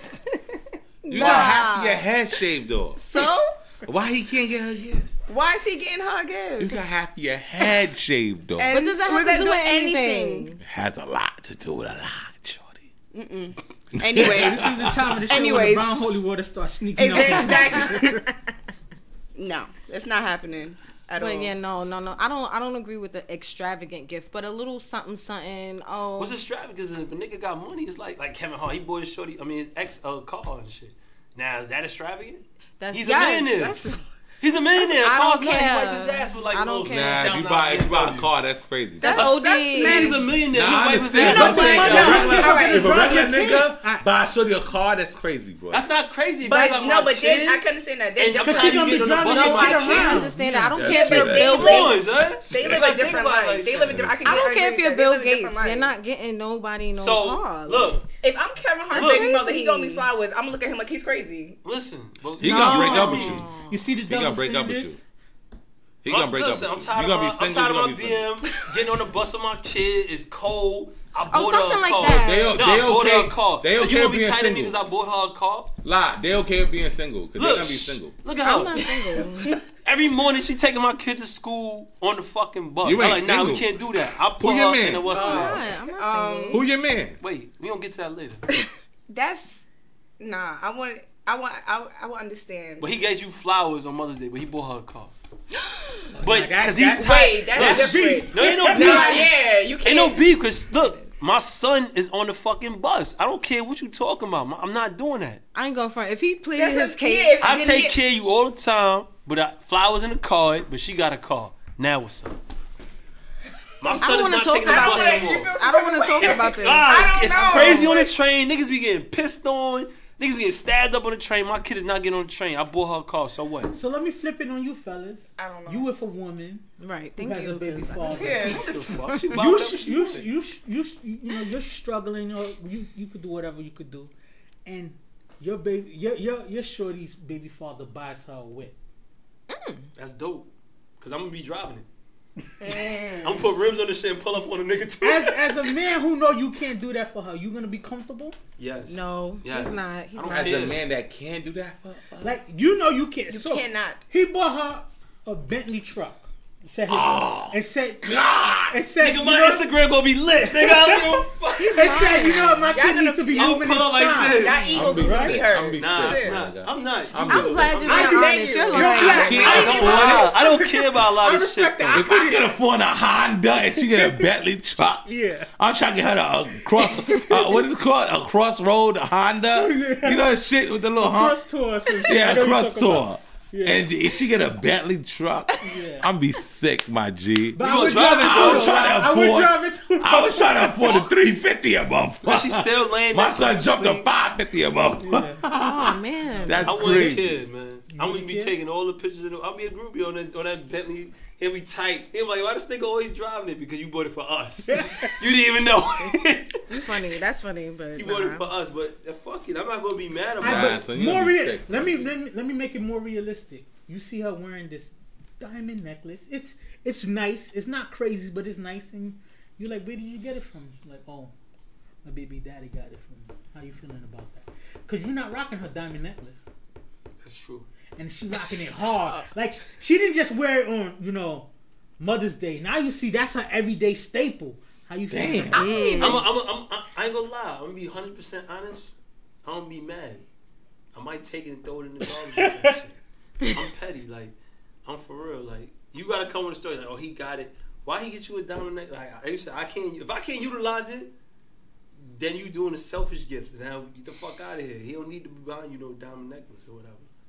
D: You
E: Nah.
D: got half your head shaved off.
F: So
D: Why he can't get her gift?
F: why is he getting her a
D: You
F: gift?
D: got half your head shaved off.
F: And
E: What does that
F: what
E: have to
F: does
E: do with
F: anything?
E: anything?
D: It has a lot to do with a lot, shorty.
F: Anyways,
B: This is the time of the show
F: Anyways.
B: when the brown holy water starts sneaking up.
F: exactly. No, it's not happening at all.
E: But yeah, no, no, no. I don't, I don't agree with the extravagant gift, but a little something, something. Oh,
C: What's extravagant? If a nigga got money, it's like like Kevin Hart. He bought his shorty. I mean, his ex uh, car and shit. Now is that extravagant?
E: that's
C: He's
E: yes,
C: a millionaire.
E: that's-
C: He's a millionaire.
E: I
C: Car's
E: don't
C: nice. He
E: care.
C: wiped his ass with like
E: I
C: a
E: don't
C: little
E: care.
D: Nah, if
C: down
D: you
C: down
D: buy if you buy a
C: B M W.
D: car, that's crazy.
E: That's
F: That's-
E: O D.
F: that's-
C: He's a millionaire.
D: Nah,
C: He
D: I
C: wiped his
D: understand.
C: ass
D: I'm
C: with
D: saying
C: like
D: if a
C: that.
D: regular,
B: Alright,
D: if a
B: alright,
D: regular
B: alright.
D: nigga
B: Alright.
D: buy a shorty a car, that's crazy, boy.
C: That's not crazy.
F: But
C: If I got
F: no,
C: my
F: but
C: kid,
F: then I can understand that. They're
C: and I'm
F: different.
C: trying to
B: gonna
C: get
B: be
C: on the
B: driving
C: bus
B: no,
C: with
E: No,
C: my
E: I
B: around.
C: kid.
E: can't understand that. I don't
D: That's
E: care if
D: true.
E: you're
D: That's
E: Bill
D: true.
E: Gates.
C: Boys, eh?
F: They live
C: Like,
F: a
C: think
F: different
C: about it
F: life.
C: like
F: They
C: that.
F: live a different. I, can
E: I
F: get-
E: don't care if
F: agree
E: you're
F: with that. They
E: Bill
F: live a different
E: Gates.
F: life.
E: You're not getting nobody no
C: So
E: car.
C: look,
F: If I'm Kevin Hart's
C: Look.
F: baby mother, he gonna be flowers. I'm gonna look at him like he's crazy.
C: listen. But
D: He
E: No.
D: gonna break up with you.
B: You see the
D: He
B: double
D: gonna break up with you.
B: standards?
D: He gonna break
C: Listen,
D: up
C: I'm
D: with you.
C: tired
D: You gonna be
C: of my,
D: single.
C: I'm
D: You
C: tired
D: gonna
C: of
D: be
C: my
D: single.
C: B M getting on the bus with my kid. It's cold. I bought
E: Oh,
C: her
E: something
C: a
E: like
C: car.
E: that.
D: They,
C: No,
D: they
C: I bought her
D: okay.
C: a car.
D: They
C: so
D: okay
C: you gonna
D: with
C: be
D: being
C: tight to me
D: single.
C: because I bought her a car?
D: Lie. They okay with being single because they
C: Look,
D: gonna be
C: shh,
D: single.
C: look at
E: I'm
C: her.
E: not single.
C: Every morning she taking my kid to school on the fucking bus.
D: You
C: I'm
D: ain't
C: like, nah, we
D: single.
C: can't do that. I put
D: Who your
C: her
D: man?
C: in the what's
F: Oh.
E: I'm
C: name.
E: not, I'm not
F: Um,
E: single.
D: Who your man?
C: Wait, we gonna get to that later.
F: That's nah. I want. I want. I. I will understand.
C: But he gave you flowers on Mother's Day, but he bought her a car. But
B: Now that-
C: because he's
B: that-
C: tight.
F: Wait, that's
C: Look,
F: different.
C: No, ain't no
F: Nah,
C: beef.
F: yeah, you can't.
C: Ain't no beef because look, my son is on the fucking bus. I don't care what you talking about. I'm not doing that.
E: I ain't going front. If he pleaded
F: That's
E: his
F: his
E: case,
F: kid.
C: I
F: Then
C: take
F: he-
C: care of you all the time, but I, flowers in the card, but she got a car. Now what's up? My
E: I
C: son
E: don't
C: is
E: want to
C: not
E: talk
C: taking the
E: about
C: bus
F: that.
C: no more.
E: this. I don't want to talk
C: It's,
E: about this.
C: ah, it's,
F: I don't
C: it's
F: know.
C: crazy on the train. Niggas be getting pissed on. Niggas be getting stabbed up on the train. My kid is not getting on the train. I bought her a car. So what?
B: So let me flip it on you, fellas.
F: I don't know.
B: You with a woman
E: Right.
B: who
E: Thank
B: has
E: you.
B: a baby
E: 'cause-
B: father.
F: Yeah.
C: What the fuck? She buy
B: You,
C: whatever
B: sh-
C: she
B: you,
C: want.
B: sh- you, sh- you, sh- you know, you're struggling, or you, you could do whatever you could do, and your baby, your your your shorty's baby father buys her a whip.
C: That's dope. Cause I'm gonna be driving it.
F: Mm.
C: I'm gonna put rims on the shit and pull up on a nigga too.
B: As as a man who know you can't do that for her, you gonna be comfortable?
C: Yes.
E: No,
C: Yes.
E: he's not. He's
C: I don't
E: not.
D: As
C: care.
D: a man that can do that for, for
B: Like you know you can't.
F: You
B: so
F: cannot.
B: he bought her a Bentley truck. Said his
C: Oh.
B: and said
C: God.
B: and said
C: Nigga,
B: you
C: my
B: know,
C: Instagram gonna be lit. Nigga, I don't give a fuck.
B: and said you know my
F: Y'all
B: kid needs
F: gonna-
B: to be
F: y'all
B: moving
C: pull
B: his
C: up like
B: style.
C: this.
F: That ego
D: I'm be
F: needs to
D: sick.
F: be
D: I'm
F: heard.
D: be
C: Nah,
D: sick,
C: it's not.
D: nigga.
C: I'm not.
D: I'm
E: I'm
D: be
E: glad
D: sick.
E: you're
B: I
E: being
B: think
E: honest. You're
B: you're
E: like,
B: black.
D: can't
C: I don't,
D: afford
C: lie.
D: it.
C: I don't care about a lot
B: I
C: of shit.
B: respect
C: Though.
B: that.
D: If I can afford a Honda and she get a Bentley truck,
B: Yeah.
D: I'm trying to get her a, a cross. Uh, what is it called? A crossroad Honda. You know that shit with the little Honda.
B: Cross tour or some shit. I
D: Yeah,
B: know
D: a
B: what you're
D: cross
B: talking
D: tour.
B: about. Yeah.
D: And if she get a Bentley truck,
B: Yeah.
D: I'm be sick, my G.
B: But
C: You
B: I
C: gonna
B: would
C: drive it,
B: drive
C: though.
D: I was trying to
B: I would
D: afford.
B: drive it too.
D: I was trying to afford the three fifty a month.
C: But she still laying
D: My
C: there
D: son
C: to
D: jumped to
C: sleep.
D: five fifty a month.
E: oh man.
D: That's
C: I want a
D: crazy.
C: kid, man. I'm
B: want
C: gonna
B: a
C: be
B: kid?
C: taking all the pictures. Of the, I'll be a groupie on that on that Bentley. He'll be tight. He'll be like, why this nigga always driving it? Because you bought it for us. You didn't even know.
E: You funny. That's funny, but
C: You bought it
E: nah.
C: for us, but uh, fuck it. I'm not gonna be mad
B: I-
C: about
D: Nah,
C: it.
D: son, you
B: more
D: gonna be
B: real.
D: sick,
B: Let me,
D: man.
B: let me let me make it more realistic. You see her wearing this diamond necklace. It's it's nice. It's not crazy, but it's nice. And you're like, where did you get it from? She's like, oh, my baby daddy got it from me. How you feeling about that? Because you're not rocking her diamond necklace,
C: That's true.
B: and she rocking it hard. Like she didn't just wear it on, you know, Mother's Day. Now you see that's her everyday staple. How you feeling?
D: Damn.
B: about
E: I don't even.
C: I'm, a, I'm, a, I'm a, I ain't gonna lie. I'm gonna be one hundred percent honest. I don't be mad. I might take it and throw it in the garbage or some shit. I'm petty. Like, I'm for real. Like, you gotta come with a story. Like, oh, he got it. Why he get you a diamond necklace? Like, like you said, I can't. If I can't utilize it, then you doing the selfish gifts. And now get the fuck out of here. He don't need to be buying you no diamond necklace or whatever.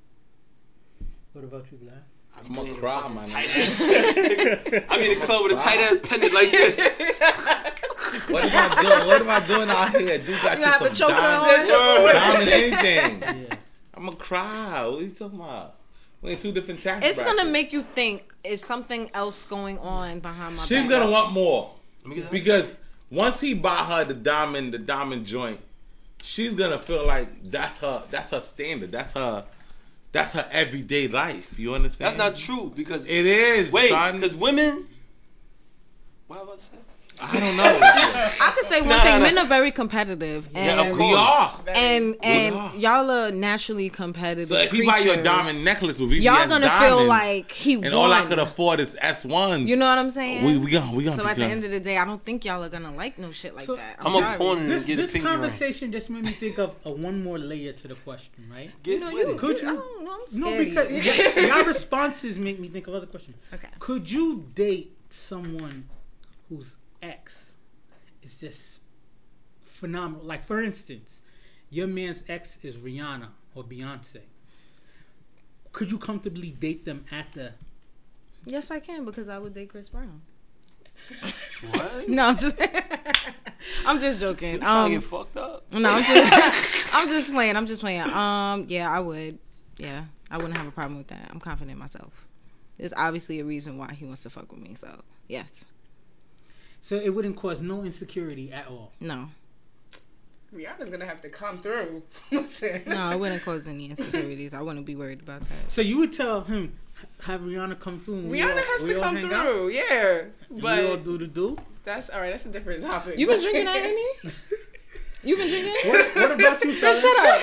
B: What about you, Black?
C: I be
D: I'm gonna
C: playing
D: cry,
C: fucking
D: man.
C: tight ass- I be in the club with a tight ass pendant like this.
D: What am I doing? What am I doing out here? Dude got
E: You have
D: you
E: to
D: some
E: choke
D: diamond,
E: on.
D: diamond anything.
B: Yeah.
D: I'm gonna cry. What are you talking about? We in two different tax
E: It's
D: brackets.
E: gonna make you think, is something else going on behind my
D: She's
E: back?
D: gonna want more
C: Let me get that.
D: because once he buy her the diamond, the diamond joint, she's gonna feel like that's her. That's her standard. That's her. That's her everyday life. You understand?
C: That's not true because
D: It is.
C: wait,
D: son.
C: because women. What am I about to say?
D: I don't know.
E: I could say one
C: Nah,
E: thing:
C: nah, nah.
E: men are very competitive, and
C: Yeah, of
D: we are.
C: course.
E: and and
D: are.
E: y'all are naturally competitive.
D: So if he buy you a
E: creatures.
D: diamond necklace with V V S
E: y'all gonna feel
D: diamonds,
E: like he
D: and
E: won.
D: all I could afford is S ones.
E: You know what I'm saying?
D: We we gonna we gonna.
E: so
D: be
E: at the
D: gonna-
E: end of the day, I don't think y'all are gonna like no shit like
B: So,
E: that.
C: I'm
E: I'm,
C: a
E: sorry.
C: pawn
B: This,
C: and get a
B: this
C: pinky ring.
B: conversation just made me think of a one more layer to the question, right?
C: Get
E: You know,
C: with
E: you,
C: it.
B: Could
E: you,
B: you-
E: I don't know. I'm
B: No,
E: scared.
B: because
E: of you.
B: y- your responses make me think of other questions.
E: Okay.
B: Could you date someone whose ex is just phenomenal? Like, for instance, your man's ex is Rihanna or Beyonce. Could you comfortably date them at the...
E: Yes, I can because I would date Chris Brown.
C: What?
E: No, I'm just, I'm just joking.
C: You trying to
E: Um,
C: get fucked up?
E: no, I'm just, I'm just playing. I'm just playing. Um, yeah, I would. Yeah, I wouldn't have a problem with that. I'm confident in myself. There's obviously a reason why he wants to fuck with me. So yes,
B: So it wouldn't cause no insecurity at all.
E: no,
F: Rihanna's gonna have to come through.
E: no, it wouldn't cause any insecurities. I wouldn't be worried about that.
B: So you would tell him, have Rihanna come through. And we
F: Rihanna
B: all-
F: has
B: we
F: to
B: all
F: come
B: hang out,
F: through, yeah.
B: and we all
F: But
B: do the do.
F: that's all right. That's a different topic.
E: You been drinking that, Henny? You been drinking?
B: What, what about you,
E: Man,
B: fellas?
E: shut up.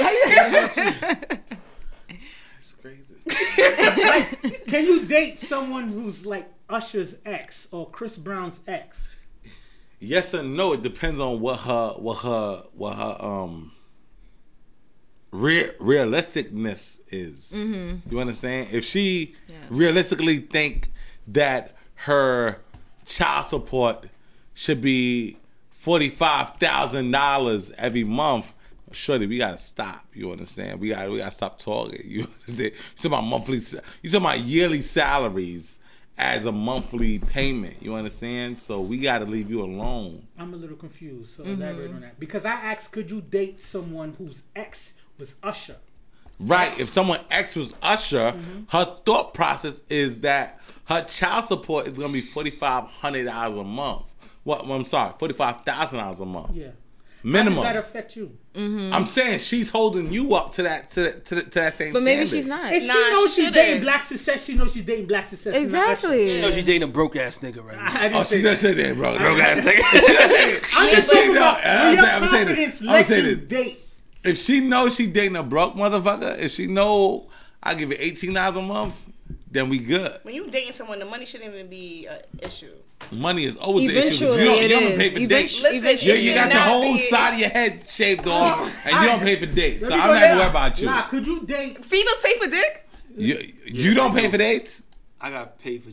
D: It's crazy.
B: Like, can you date someone who's like Usher's ex or Chris Brown's ex?
D: Yes and no. It depends on what her what her what her um real realisticness is. Mm-hmm. You understand? If she
E: Yeah.
D: realistically think that her child support should be forty five thousand dollars every month, surely we gotta stop. You understand? We got we gotta stop talking. You understand? You talking about monthly? You talking about yearly salaries as a monthly payment? You understand? So we gotta leave you alone.
B: I'm a little confused, so elaborate on that. Because I asked, could you date someone whose ex was Usher?
D: Right. If someone ex was Usher, her thought process is that her child support is gonna be forty five hundred dollars a month. What? Well, I'm sorry, forty five thousand dollars a month.
B: Yeah.
D: Minimum.
B: How does that affect you?
D: I'm saying she's holding you up to that to that, to, that- to that same.
E: But maybe
D: standard.
E: she's not.
B: If
F: Nah,
B: she knows
F: she
B: she's dating
F: shouldn't.
B: Black Success, she knows she's dating Black Success. not
E: Exactly.
C: You know she dating a broke ass nigga right now.
B: Usher. I didn't
D: Oh,
B: say
D: she
B: that.
D: does say that, bro.
C: Broke ass nigga.
B: I'm just
D: She
B: talking
D: know-
B: about
D: I'm
B: when your
D: saying- I'm saying
B: confidence
D: this. I'm
B: lets
D: saying
B: you
D: this.
B: date.
D: If she knows she dating a broke motherfucker, if she know I give it eighteen dollars a month, then we good.
F: when you dating someone, the money shouldn't even be an issue.
D: Money is always the issue. 'cause
E: Eventually,
D: You don't,
E: it
D: you don't
E: is.
D: pay for
E: Eventu-
D: dates.
F: Listen,
E: eventually-
D: You,
F: it
D: you
F: should
D: got your
F: not
D: whole
F: be-
D: side of your head shaved off, and you don't pay for dates. So
B: Let me
D: I'm
B: go
D: not
B: there.
D: worried about you.
B: Nah, could you date?
F: Females pay for dick.
D: You, you don't pay for dates?
C: I got paid for.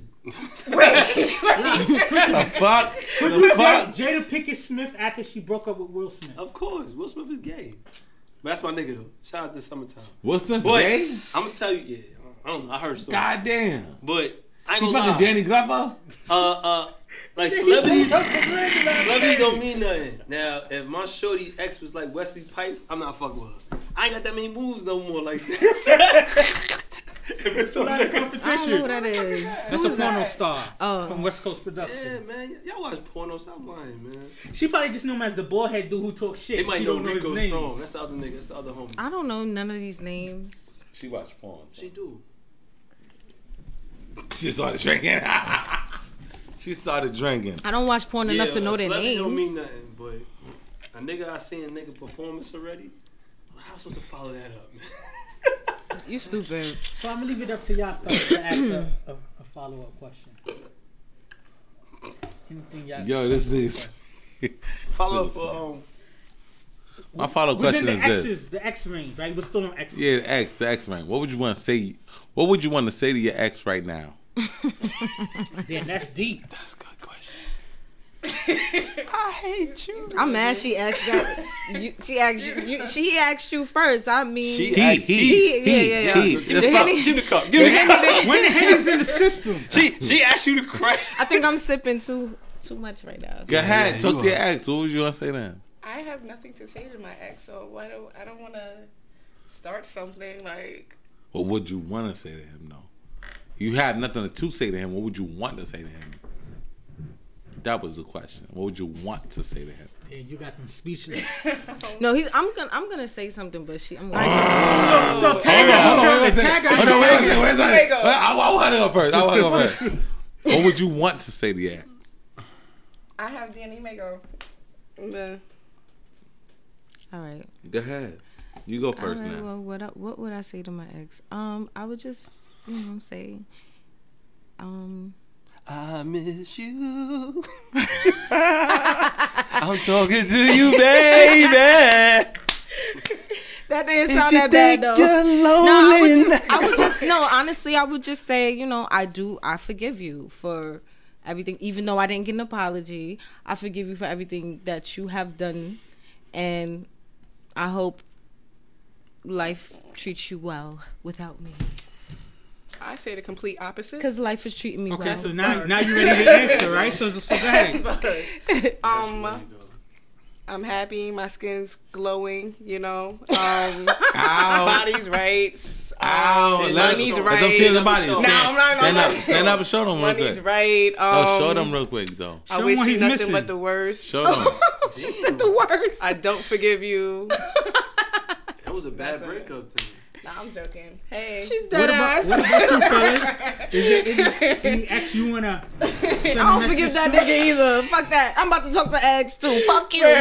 D: The fuck?
B: Could
D: The
B: you
D: fuck?
B: date Jada Pinkett Smith after she broke up with Will Smith?
C: Of course, Will Smith is gay. But that's my nigga though. Shout out to Summertime.
D: Will Smith
C: But
D: gay?
C: I'm gonna tell you, yeah. I don't know. I heard stories.
D: Goddamn.
C: But I ain't
D: You
C: gonna
D: fucking
C: lie.
D: Danny Glover?
C: Uh, uh, like celebrities, celebrities don't mean nothing. Now, if my shorty ex was like Wesley Pipes, I'm not fucking with her. I ain't got that many moves no more like that. If it's some
B: Lot of
C: nigga-
E: I don't know who
B: competition.
E: that is.
B: That's
E: Who
B: a
E: is that?
B: porno star
E: Oh.
B: from West Coast
C: Yeah,
B: Productions.
C: man, y'all watch porno. Stop lying, man.
B: She probably just knew him as the bald head dude who talks shit.
C: They might
B: she
C: know
B: don't know his
C: Rico
B: name.
C: Strong. That's the other nigga. That's the other homie.
E: I don't know none of these names.
D: She watched porn.
C: She do.
D: She started drinking. She started drinking.
E: I don't watch porn enough to know
C: a
E: their
C: celebrity don't mean
E: names.
C: nothing, but a nigga I seen a nigga performance already. How am I supposed to follow that up, man?
E: You stupid.
B: So I'm gonna leave it up to y'all fellas to ask a, a, a follow up question. Anything y'all?
D: Yo, this is.
C: Follow up for um.
D: My follow
B: Within
D: question
B: the
D: is
B: X's,
D: this.
B: the X range, right? We're still on X.
D: Yeah, the X, the X rank. What would you want to say? What would you want to say to your ex right now?
B: Damn, that's deep.
C: That's a good question.
F: I hate you.
E: I'm mad she asked that. You, she asked you, you. She asked you first. I mean,
C: She
D: He,
C: asked-
D: he,
E: he-
D: he,
E: yeah, yeah, yeah.
D: he.
C: Give
E: The
C: the cup.
E: Henny-
C: Give the cup. Give the cup.
B: When the Henny's in the system,
C: She she asked you to crack.
E: I think I'm sipping too too much right now.
D: Go ahead,
C: Yeah,
D: talk
C: you
D: to your
C: are.
D: ex. What would you want to say to him?
F: I have nothing to say to my ex, so why do I don't want to start something like.
D: What would you want to say to him, though? You have nothing to say to him. What would you want to say to him? That was the question. What would you want to say to him?
B: Yeah, you got them speechless.
E: No, he's. I'm gonna. I'm gonna say something, but she. I'm. Gonna
B: So, so
F: Oh.
B: tag
D: Hold on, hold on,
B: her.
D: wait a
B: Tag
D: second.
B: her.
D: Hold on, wait a second, wait a
F: There you
D: second.
F: go.
D: I, I want to go first. I want to go first. What would you want to say to your ex?
F: I have Danny Mago. But
E: All right.
D: Go ahead. You go first
E: All right,
D: now.
E: well, what I, what would I say to my ex? Um, I would just you know say, um,
C: I miss you. I'm talking to you, baby.
E: that didn't sound that bad though. No, I would, just, I would just no. Honestly, I would just say, you know, I do. I forgive you for everything, even though I didn't get an apology. I forgive you for everything that you have done, and I hope life treats you well without me.
F: I say the complete opposite.
E: Because life is treating me
B: Okay,
E: well.
B: so now, now you ready to answer, right? So, so go ahead.
F: um, I'm happy. My skin's glowing. You know, um,
D: Ow.
F: body's right.
D: Ow.
F: Um,
D: Let,
F: money's
D: let
F: right.
D: them see the body.
C: No,
D: Stand,
F: I'm not-
D: stand
F: I'm
D: up.
F: not-
D: Stand up and show them real
F: Money's
D: quick.
F: right. Um,
D: No, show them real quick, though.
F: I
B: Show
F: wish
B: him what
F: you
B: he's
F: nothing
B: missing.
F: but the worst.
D: Show them.
E: She said the worst.
F: I don't forgive you.
C: That was a bad
F: That's
C: breakup thing.
F: Nah, I'm joking. Hey.
E: She's
B: What
E: dead
B: about,
E: ass.
B: what about you, fellas? Is there any, any ex you wanna?
E: I don't forgive that nigga either. Fuck that. I'm about to talk to Eggs too. Fuck you.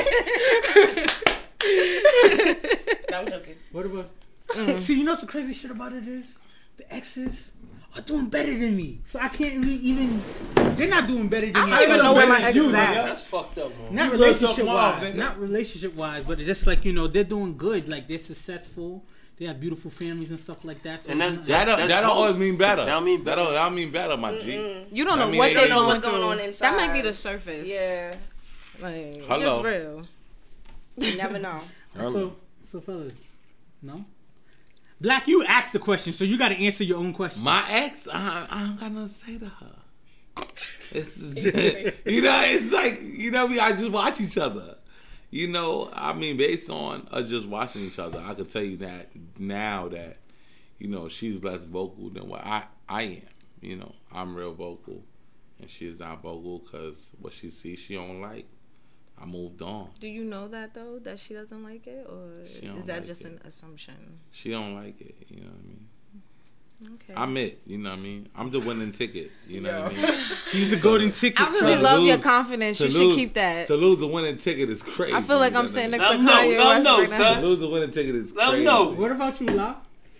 F: No, I'm joking.
B: What about? See, you know what's the crazy shit about it is the exes are doing better than me, so I can't really even. They're not doing better than
E: I
B: me.
E: don't even know where my ex
D: You,
E: is
D: nigga.
E: at.
C: That's fucked up, man.
B: Not
D: You little
B: relationship
D: something
B: wise,
D: off, nigga.
B: not relationship wise, but it's just like, you know, they're doing good. Like they're successful. They have beautiful families and stuff like that. So
C: And that's-
B: you know,
D: That don't,
C: That's
D: that don't
C: dope.
D: always mean better.
C: That don't mean
D: That don't, that don't mean better, my G.
E: You don't
D: I
E: know
D: mean,
E: what
D: they-
E: they're
D: they know
E: going
F: what's
E: through.
F: going on inside.
E: That might be the surface.
F: Yeah.
E: Like,
D: Hello.
E: it's real. You never know.
B: so so fellas, no. Black, you asked the question, so you got to answer your own question.
D: My ex, I, I don't got nothing to say to her. It's, you know, it's like, you know, we I just watch each other. You know, I mean, based on us just watching each other, I could tell you that now that, you know, she's less vocal than what I, I am. You know, I'm real vocal, and she's not vocal because what she sees she don't like. I moved on.
E: Do you know that though, that she doesn't like it, or
D: She don't
E: is that
D: like
E: just
D: it.
E: an assumption?
D: She don't like it. You know what I mean?
E: Okay.
D: I'm it. You know what I mean? I'm the winning ticket. You know what I
F: Yo.
D: mean?
B: He's the golden ticket.
E: I really
D: To
E: love your
D: lose-
E: confidence.
D: To
E: You should
D: lose-
E: keep that.
D: To lose a winning ticket is crazy.
E: I feel like
D: You
E: I'm
D: know
E: sitting
D: what
E: next
D: I
E: to
C: Let 'em know,
E: Kanye
C: let 'em
E: West
C: know,
E: right
C: son.
E: now.
D: mean? To lose a winning ticket is
C: Let 'em
D: crazy.
C: know.
B: What about you, La?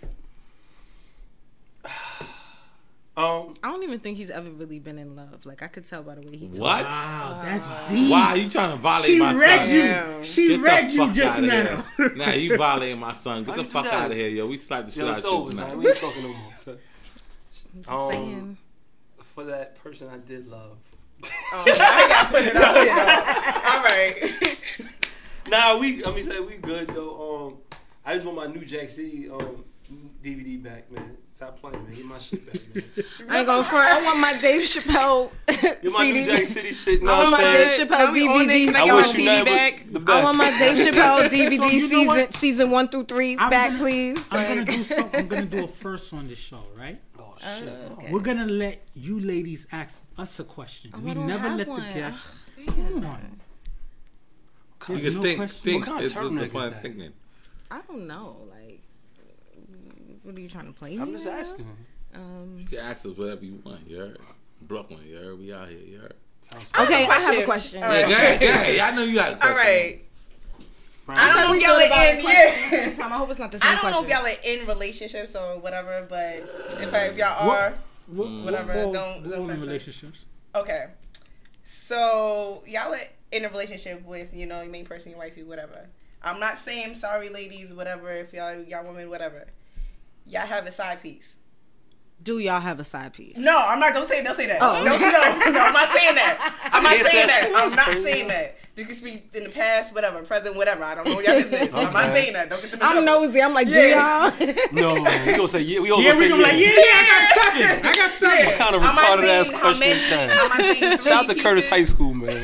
C: Um,
E: I don't even think he's ever really been in love. Like I could tell by the way he talks.
D: What?
B: Wow, that's deep.
D: Why are you trying to violate
B: She
D: my
B: read
D: son?
B: you.
F: Yeah.
B: She
D: Get
B: read
D: the
B: you
D: fuck
B: just
D: outta
B: now.
D: here. Now you violating my son. Get
C: Why
D: the
C: you do
D: fuck
C: that?
D: out of here, yo. We slapped the shit
C: yo,
D: out
C: so
D: of you
C: man,
D: tonight.
C: we ain't talking no more. Son.
E: I'm just
C: Um,
E: saying.
C: For that person I did love.
F: Oh, I got put it out there. All right.
C: Nah, we. I mean, say we good though. Um, I just want my New Jack City um D V D back, man. Stop playing, man. Get my shit back, man.
E: I ain't going for it. I want my Dave Chappelle
C: Get my
E: C
C: New
E: D.
C: Jack City shit. You know
E: I
C: what
E: want
C: I'm
E: my Dave
C: saying?
E: Chappelle
F: Now we on it.
E: D V D.
F: Can I
C: I
F: get my
C: wish
F: T
C: you
F: V
C: nothing
F: back?
C: but the best.
E: I want my Dave Chappelle D V
B: So
E: D
B: you know
E: season
B: what?
E: season one through three
B: I'm
E: back,
B: gonna-
E: please.
B: I'm gonna
E: Like-
B: do so. I'm gonna do a first on this show, right?
C: Oh shit.
E: okay.
B: We're gonna let you ladies ask us a question.
E: Oh,
B: we
E: I don't
B: never
E: have
B: let
E: one.
B: the guests.
E: Ugh,
B: Come
E: man.
B: on.
D: You
B: There's
D: can
B: no
D: think,
B: question.
D: think.
C: What kind of
D: It's just the
C: turtleneck
D: fun
C: is
D: of
C: that?
D: thinking.
E: I don't know. Like, what are you trying to play me?
C: I'm just
E: right now?
C: asking.
E: Um,
D: You can ask us whatever you want. You heard? Brooklyn, you heard? We out here. You heard?
E: okay, I have
F: question.
E: a question.
F: All
D: Yeah,
F: right.
D: go ahead, go ahead. Yeah, I know you got a question.
F: All right.
C: Right.
F: I don't know if y'all are in. Yeah.
E: Time. I hope it's not the same
F: I don't know
E: question.
F: if y'all are in relationships or whatever, but if, I, if y'all are,
B: What,
D: Mm.
F: Whatever,
B: What,
F: don't-
B: what,
F: don't
B: in
F: mess it.
B: relationships.
F: okay. So y'all are in a relationship with, you know, your main person, your wifey, whatever. I'm not saying sorry, ladies, whatever. If y'all, y'all women, whatever. Y'all have a side piece.
E: Do y'all have a side piece?
F: No, I'm not. Don't say. Don't say that.
E: Oh.
F: No, no, no. I'm not saying that. I'm not
C: Yes,
F: saying
C: that's-
F: that.
C: that's
F: I'm not
C: crazy.
F: saying that. You can speak in the past, whatever, present, whatever. I don't know y'all business. I'm not saying that. Don't get to me.
E: I'm nosy. I'm like, yeah.
C: No, we gonna say yeah. We all
B: Yeah,
C: gonna
B: we
C: say
B: gonna
C: yeah.
B: like, yeah, yeah, I got seven. I got seven.
C: What kind of
F: Am I
C: retarded ass
F: saying how
C: question
F: many-
C: is that?
F: am I saying three
C: Shout out to Curtis
F: pieces?
C: High School, man.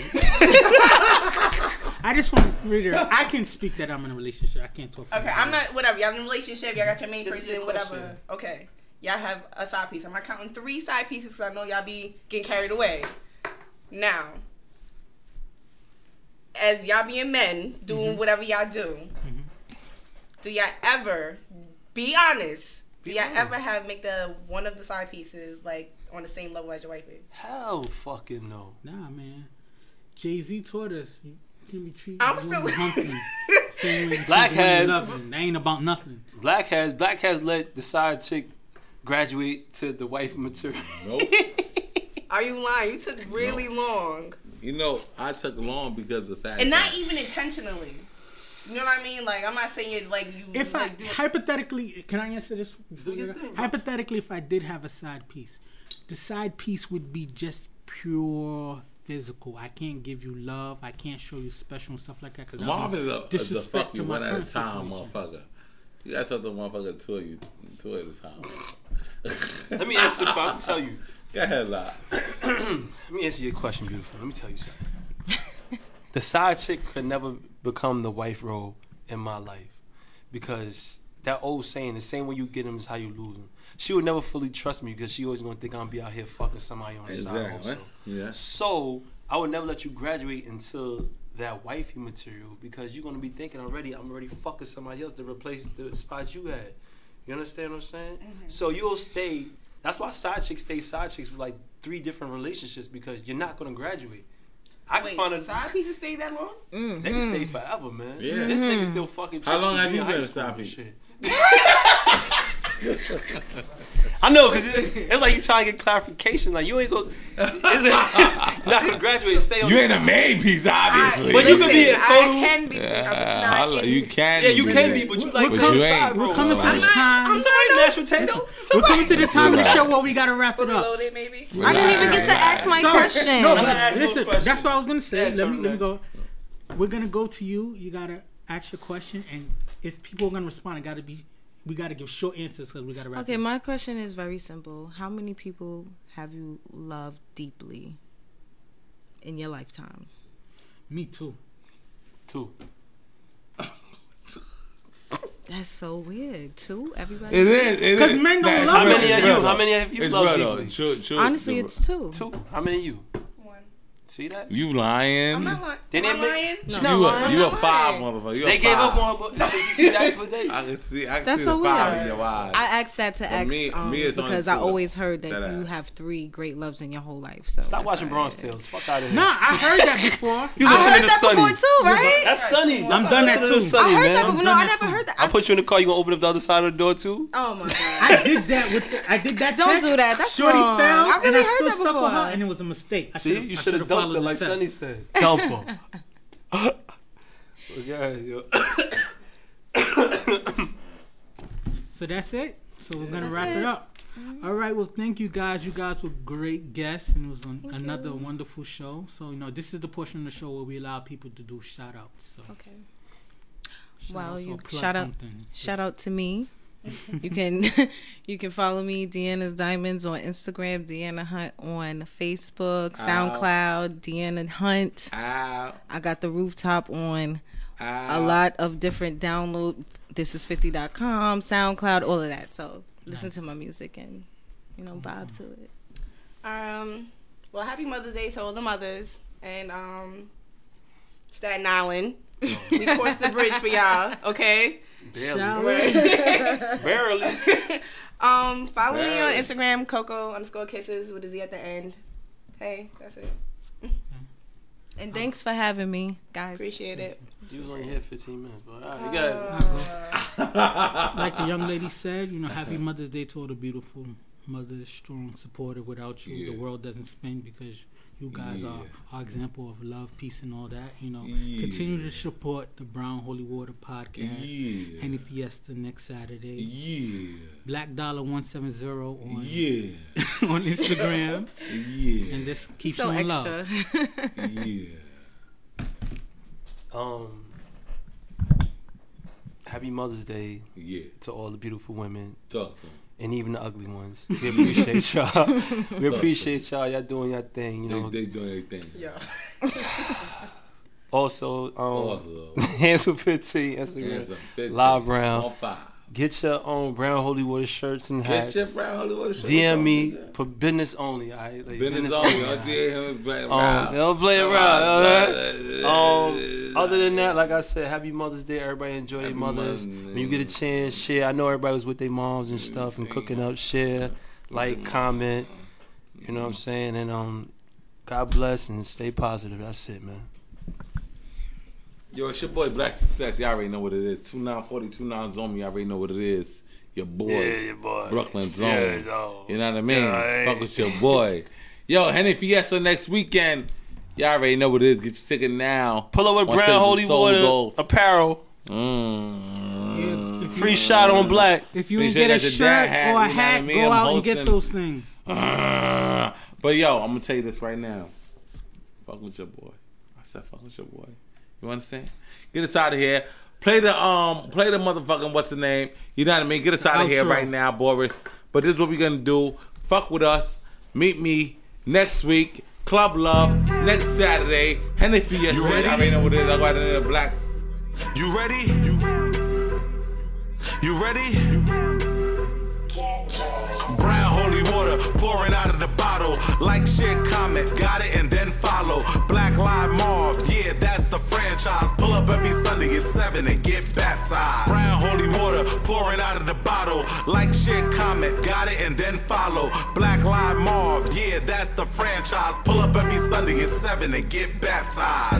B: I just want to read it. I can speak that I'm in a relationship. I can't talk. For
F: Okay, I'm not. Whatever. Y'all in a relationship. Y'all got your main
C: This is
F: person.
C: your
F: Whatever.
C: question.
F: Okay. Y'all have a side piece. I'm not counting three side pieces because I know y'all be getting carried away. Now, as y'all being men doing
B: Mm-hmm.
F: whatever y'all do, do y'all ever be honest? Do
C: Be
F: y'all
C: honest.
F: ever have make the one of the side pieces like on the same level as your wife is?
C: Hell, fucking no.
B: Nah, man. Jay Z taught us. You can be treated
F: I'm
B: like
F: still-
B: women humping. Same way you
C: Black
B: treat women
C: has-
B: loving. That ain't about nothing.
C: Black has Black has let the side chick graduate to the wife material.
D: Nope.
F: Are you lying? You took really long,
D: You know, I took long because of the fact
F: and not
D: that
F: even intentionally. You know what I mean? Like I'm not saying it like you.
B: If I
F: like, do it.
B: hypothetically, can I answer this?
C: Do your thing, bro.
B: Hypothetically, if I did have a side piece, the side piece would be just pure physical. I can't give you love. I can't show you special and stuff like that. Cause
D: Mom is a, is a
B: disrespect
D: fuck
B: to
D: you
B: my
D: one at a
B: current
D: time,
B: situation.
D: motherfucker. You gotta tell the motherfucker two of you, two at a time.
C: Let me answer the question. I'll tell you.
D: Go ahead, lot.
C: Let me answer your question, beautiful. Let me tell you something. The side chick could never become the wife role in my life because that old saying, the same way you get him is how you lose him. She would never fully trust me because she always gonna think I'm gonna be out here fucking somebody on the side
D: Exactly.
C: also.
D: Yeah.
C: So I would never let you graduate until that wifey material because you're gonna be thinking already I'm already fucking somebody else to replace the spot you had. You understand what I'm saying? So you'll stay. That's why side chicks stay side chicks for like three different relationships because you're not gonna graduate. I can
F: Wait,
C: find a
F: side pieces stay that long?
C: they can stay forever, man.
D: Yeah.
C: This nigga still fucking.
D: How long
C: chicks
D: have
C: in
D: you
C: high
D: been a
C: school
D: side
C: and
D: piece?
C: shit. I know, cause it's, it's like you trying to get clarification. Like you ain't go, it's, you're not gonna graduate. Stay on.
D: You
C: the
D: ain't a
C: side.
D: main piece, obviously.
C: But you could be a
F: Listen,
C: total-
F: I can be.
D: Yeah,
F: I'm just
D: I
F: not.
D: like-
F: in-
D: you can.
C: Yeah, you can
D: be.
C: be, but you like
B: But
C: come
D: you
C: side
D: ain't.
C: roles.
B: We're coming to
C: I'm
B: the
C: like,
B: time.
C: I'm sorry, mashed potato.
B: We're coming to the time of the show where we gotta wrap it
F: Fully
B: up.
F: loaded, maybe.
E: I didn't even get to ask my
B: So-
E: question.
B: No,
C: I'm gonna ask you a
B: listen,
C: question.
B: that's what I was gonna say.
C: Yeah,
B: let
C: turn
B: me
C: it
B: let me
C: back.
B: go. We're gonna go to you. You gotta ask your question, and if people are gonna respond, it gotta be. We gotta give short answers because we gotta wrap.
E: Okay,
B: it up.
E: my question is very simple. How many people have you loved deeply in your lifetime?
B: Me too.
C: Two.
E: That's so weird. Two? Everybody?
D: It is. It
B: 'Cause
D: is.
B: men don't
D: Nah,
B: love
C: How
D: it's
C: many
D: real,
C: are
D: it's
C: you?
D: real,
C: How
D: though.
C: many have you
D: It's
C: loved
D: real, though.
C: deeply?
D: True, true,
E: Honestly,
D: true.
E: it's two.
C: Two. How many are you?
F: One.
C: See that?
D: You lying?
F: I'm not lying.
C: They
F: Am
C: didn't
F: I
C: make-
F: lying?
C: She
E: No.
C: not
D: You
C: lying.
D: a, you a
F: I'm
D: five,
F: lying.
D: motherfucker. You
C: They
D: a
C: gave
D: five.
C: up on. That's for days.
D: I can see. I can
E: That's
D: see
E: so
D: the five
E: weird.
D: in your eyes.
E: I asked that to
D: For
E: ask
D: me-
E: um,
D: me, it's only
E: because
D: two,
E: I
D: though.
E: always heard that
D: That
E: you
D: ass.
E: have three great loves in your whole life. So
C: Stop
E: that's
C: watching
E: why-
C: Bronx Tales. Fuck out of here.
B: Nah, I heard that before.
C: You
E: I
C: listening
E: heard
C: to
E: that
C: Sunny.
E: before too, right?
C: That's Sunny.
B: I'm done that
C: Listen to
B: too.
C: Sunny,
E: I heard
C: man.
E: that
B: I'm
E: before. No,
B: done
E: I
B: that
E: never
B: too.
E: heard that.
C: I'll put you in the car. You gonna open up the other side of the door too?
E: Oh my god.
B: I did that with. The, I did that.
E: Don't
B: text.
E: do that. That's
B: Shorty
E: wrong.
B: fell,
E: I really
B: and I
E: heard
B: still
E: that
B: stuck with
E: before.
B: her, and it was a mistake. I
C: See,
B: should've-
C: you
B: I
C: should have
B: should've
C: dumped
B: followed
C: her
B: the
C: like
B: text.
C: Sunny said. Dump her. Okay, yo.
B: So that's it. So we're gonna
E: That's
B: wrap it,
E: it.
B: up. All right. Well, thank you guys. You guys were great guests, and it was an,
E: Thank
B: another
E: you.
B: wonderful show. So you know, this is the portion of the show where we allow people to do shout outs. So
E: Okay.
B: shout
E: Well,
B: outs
E: you
B: or plug
E: shout out-
B: something.
E: Shout out to me. You can you can follow me, Deanna's Diamonds, on Instagram, Deanna Hunt on Facebook, SoundCloud, Deanna Hunt.
D: Ow,
E: I got the rooftop on a
D: ow.
E: lot of different download. This is fifty dot com, SoundCloud, all of that. So listen to my music and you know vibe to it.
F: Um. Well, happy Mother's Day to all the mothers and um, Staten Island. We crossed the bridge for y'all. Okay.
B: Shall
C: Barely.
B: we?
C: Barely.
F: Um. Follow me on
D: Barely.
F: Instagram, Coco underscore kisses with a Z at the end. Hey, that's it.
E: And thanks for having me, guys.
F: Appreciate it.
C: You was only here fifteen minutes, but all right, you got it.
B: Like the young lady said, you know, happy Mother's Day to all the beautiful mothers, strong, supportive. Without you,
D: Yeah.
B: the world doesn't spin because you guys
D: Yeah.
B: are our example of love, peace, and all that. You know,
D: Yeah.
B: continue to support the Brown Holy Water podcast.
D: Yeah.
B: Henny Fiesta next Saturday.
D: Yeah.
B: Black Dollar one seven zero on
D: Yeah.
B: on Instagram,
D: Yeah.
B: and just keep
E: So
B: showing
E: extra.
B: love.
D: Yeah.
C: Um, happy Mother's Day
D: Yeah.
C: to all the beautiful women.
D: Talk to him.
C: And even the ugly ones. We appreciate y'all. We appreciate y'all. Y'all doing your thing, you know.
D: They, they doing their thing.
F: Yeah.
C: Also, um,
D: Also.
C: Handsome fifteen, Instagram.
D: Handsome fifteen.
C: Live Brown.
D: On fire.
C: Get your own Brown Holy Water shirts and hats.
D: Get your Brown Holy Water shirt.
C: D M me
D: What's up,
C: for business only. All right? Like,
D: Business only. Don't D M him play
C: Um,
D: around.
C: don't play around. All right? Um, other than that, like I said, happy Mother's Day. Everybody enjoy their
D: Happy
C: mothers.
D: Mother's
C: When you get a chance, share. I know everybody was with their moms and stuff and cooking up. Share, like, comment. You know what I'm saying? And um, God bless and stay positive. That's it, man.
D: Yo, it's your boy Black Success. Y'all already know what it is. two nine four zero two nine Zone. Y'all already know what it is. Your boy.
C: Yeah, your boy.
D: Brooklyn Zone.
C: Yeah, yo.
D: You know what I mean?
C: Yeah, hey.
D: Fuck with your boy. Yo, Henny Fiesta next weekend. Y'all already know what it is. Get your ticket now.
C: Pull up with
D: On
C: Brown
D: Tickets
C: Holy
D: and Soul
C: Water
D: Gold.
C: apparel.
D: Mm.
B: If
C: Free shot on black.
B: If you
D: Make
B: ain't
D: sure
B: get a
D: you got your
B: shirt
D: dad hat,
B: or a
D: you know what I
B: hat,
D: mean?
B: go
D: I'm
B: out and get
D: hosting.
B: those things.
D: Uh, but yo, I'm gonna tell you this right now. Fuck with your boy. I said fuck with your boy. You understand? Get us out of here. Play the um, play the motherfucking what's the name? You know what I mean? Get us out of here
B: Outro.
D: right now, Boris. But this is what we gonna do. Fuck with us. Meet me next week. Club Love next Saturday. Henny Fiesta.
A: You ready?
D: I already know what it is. I got it in the black.
A: You ready? You ready? You ready? Brown holy water pouring out of the bottle. Like, share, comment, got it, and then follow. Black Live Mob, yeah, that's the franchise. Pull up every Sunday at seven and get baptized. Brown holy water pouring out of the bottle. Like, share, comment, got it, and then follow. Black Live Mob, yeah, that's the franchise. Pull up every Sunday at seven and get baptized.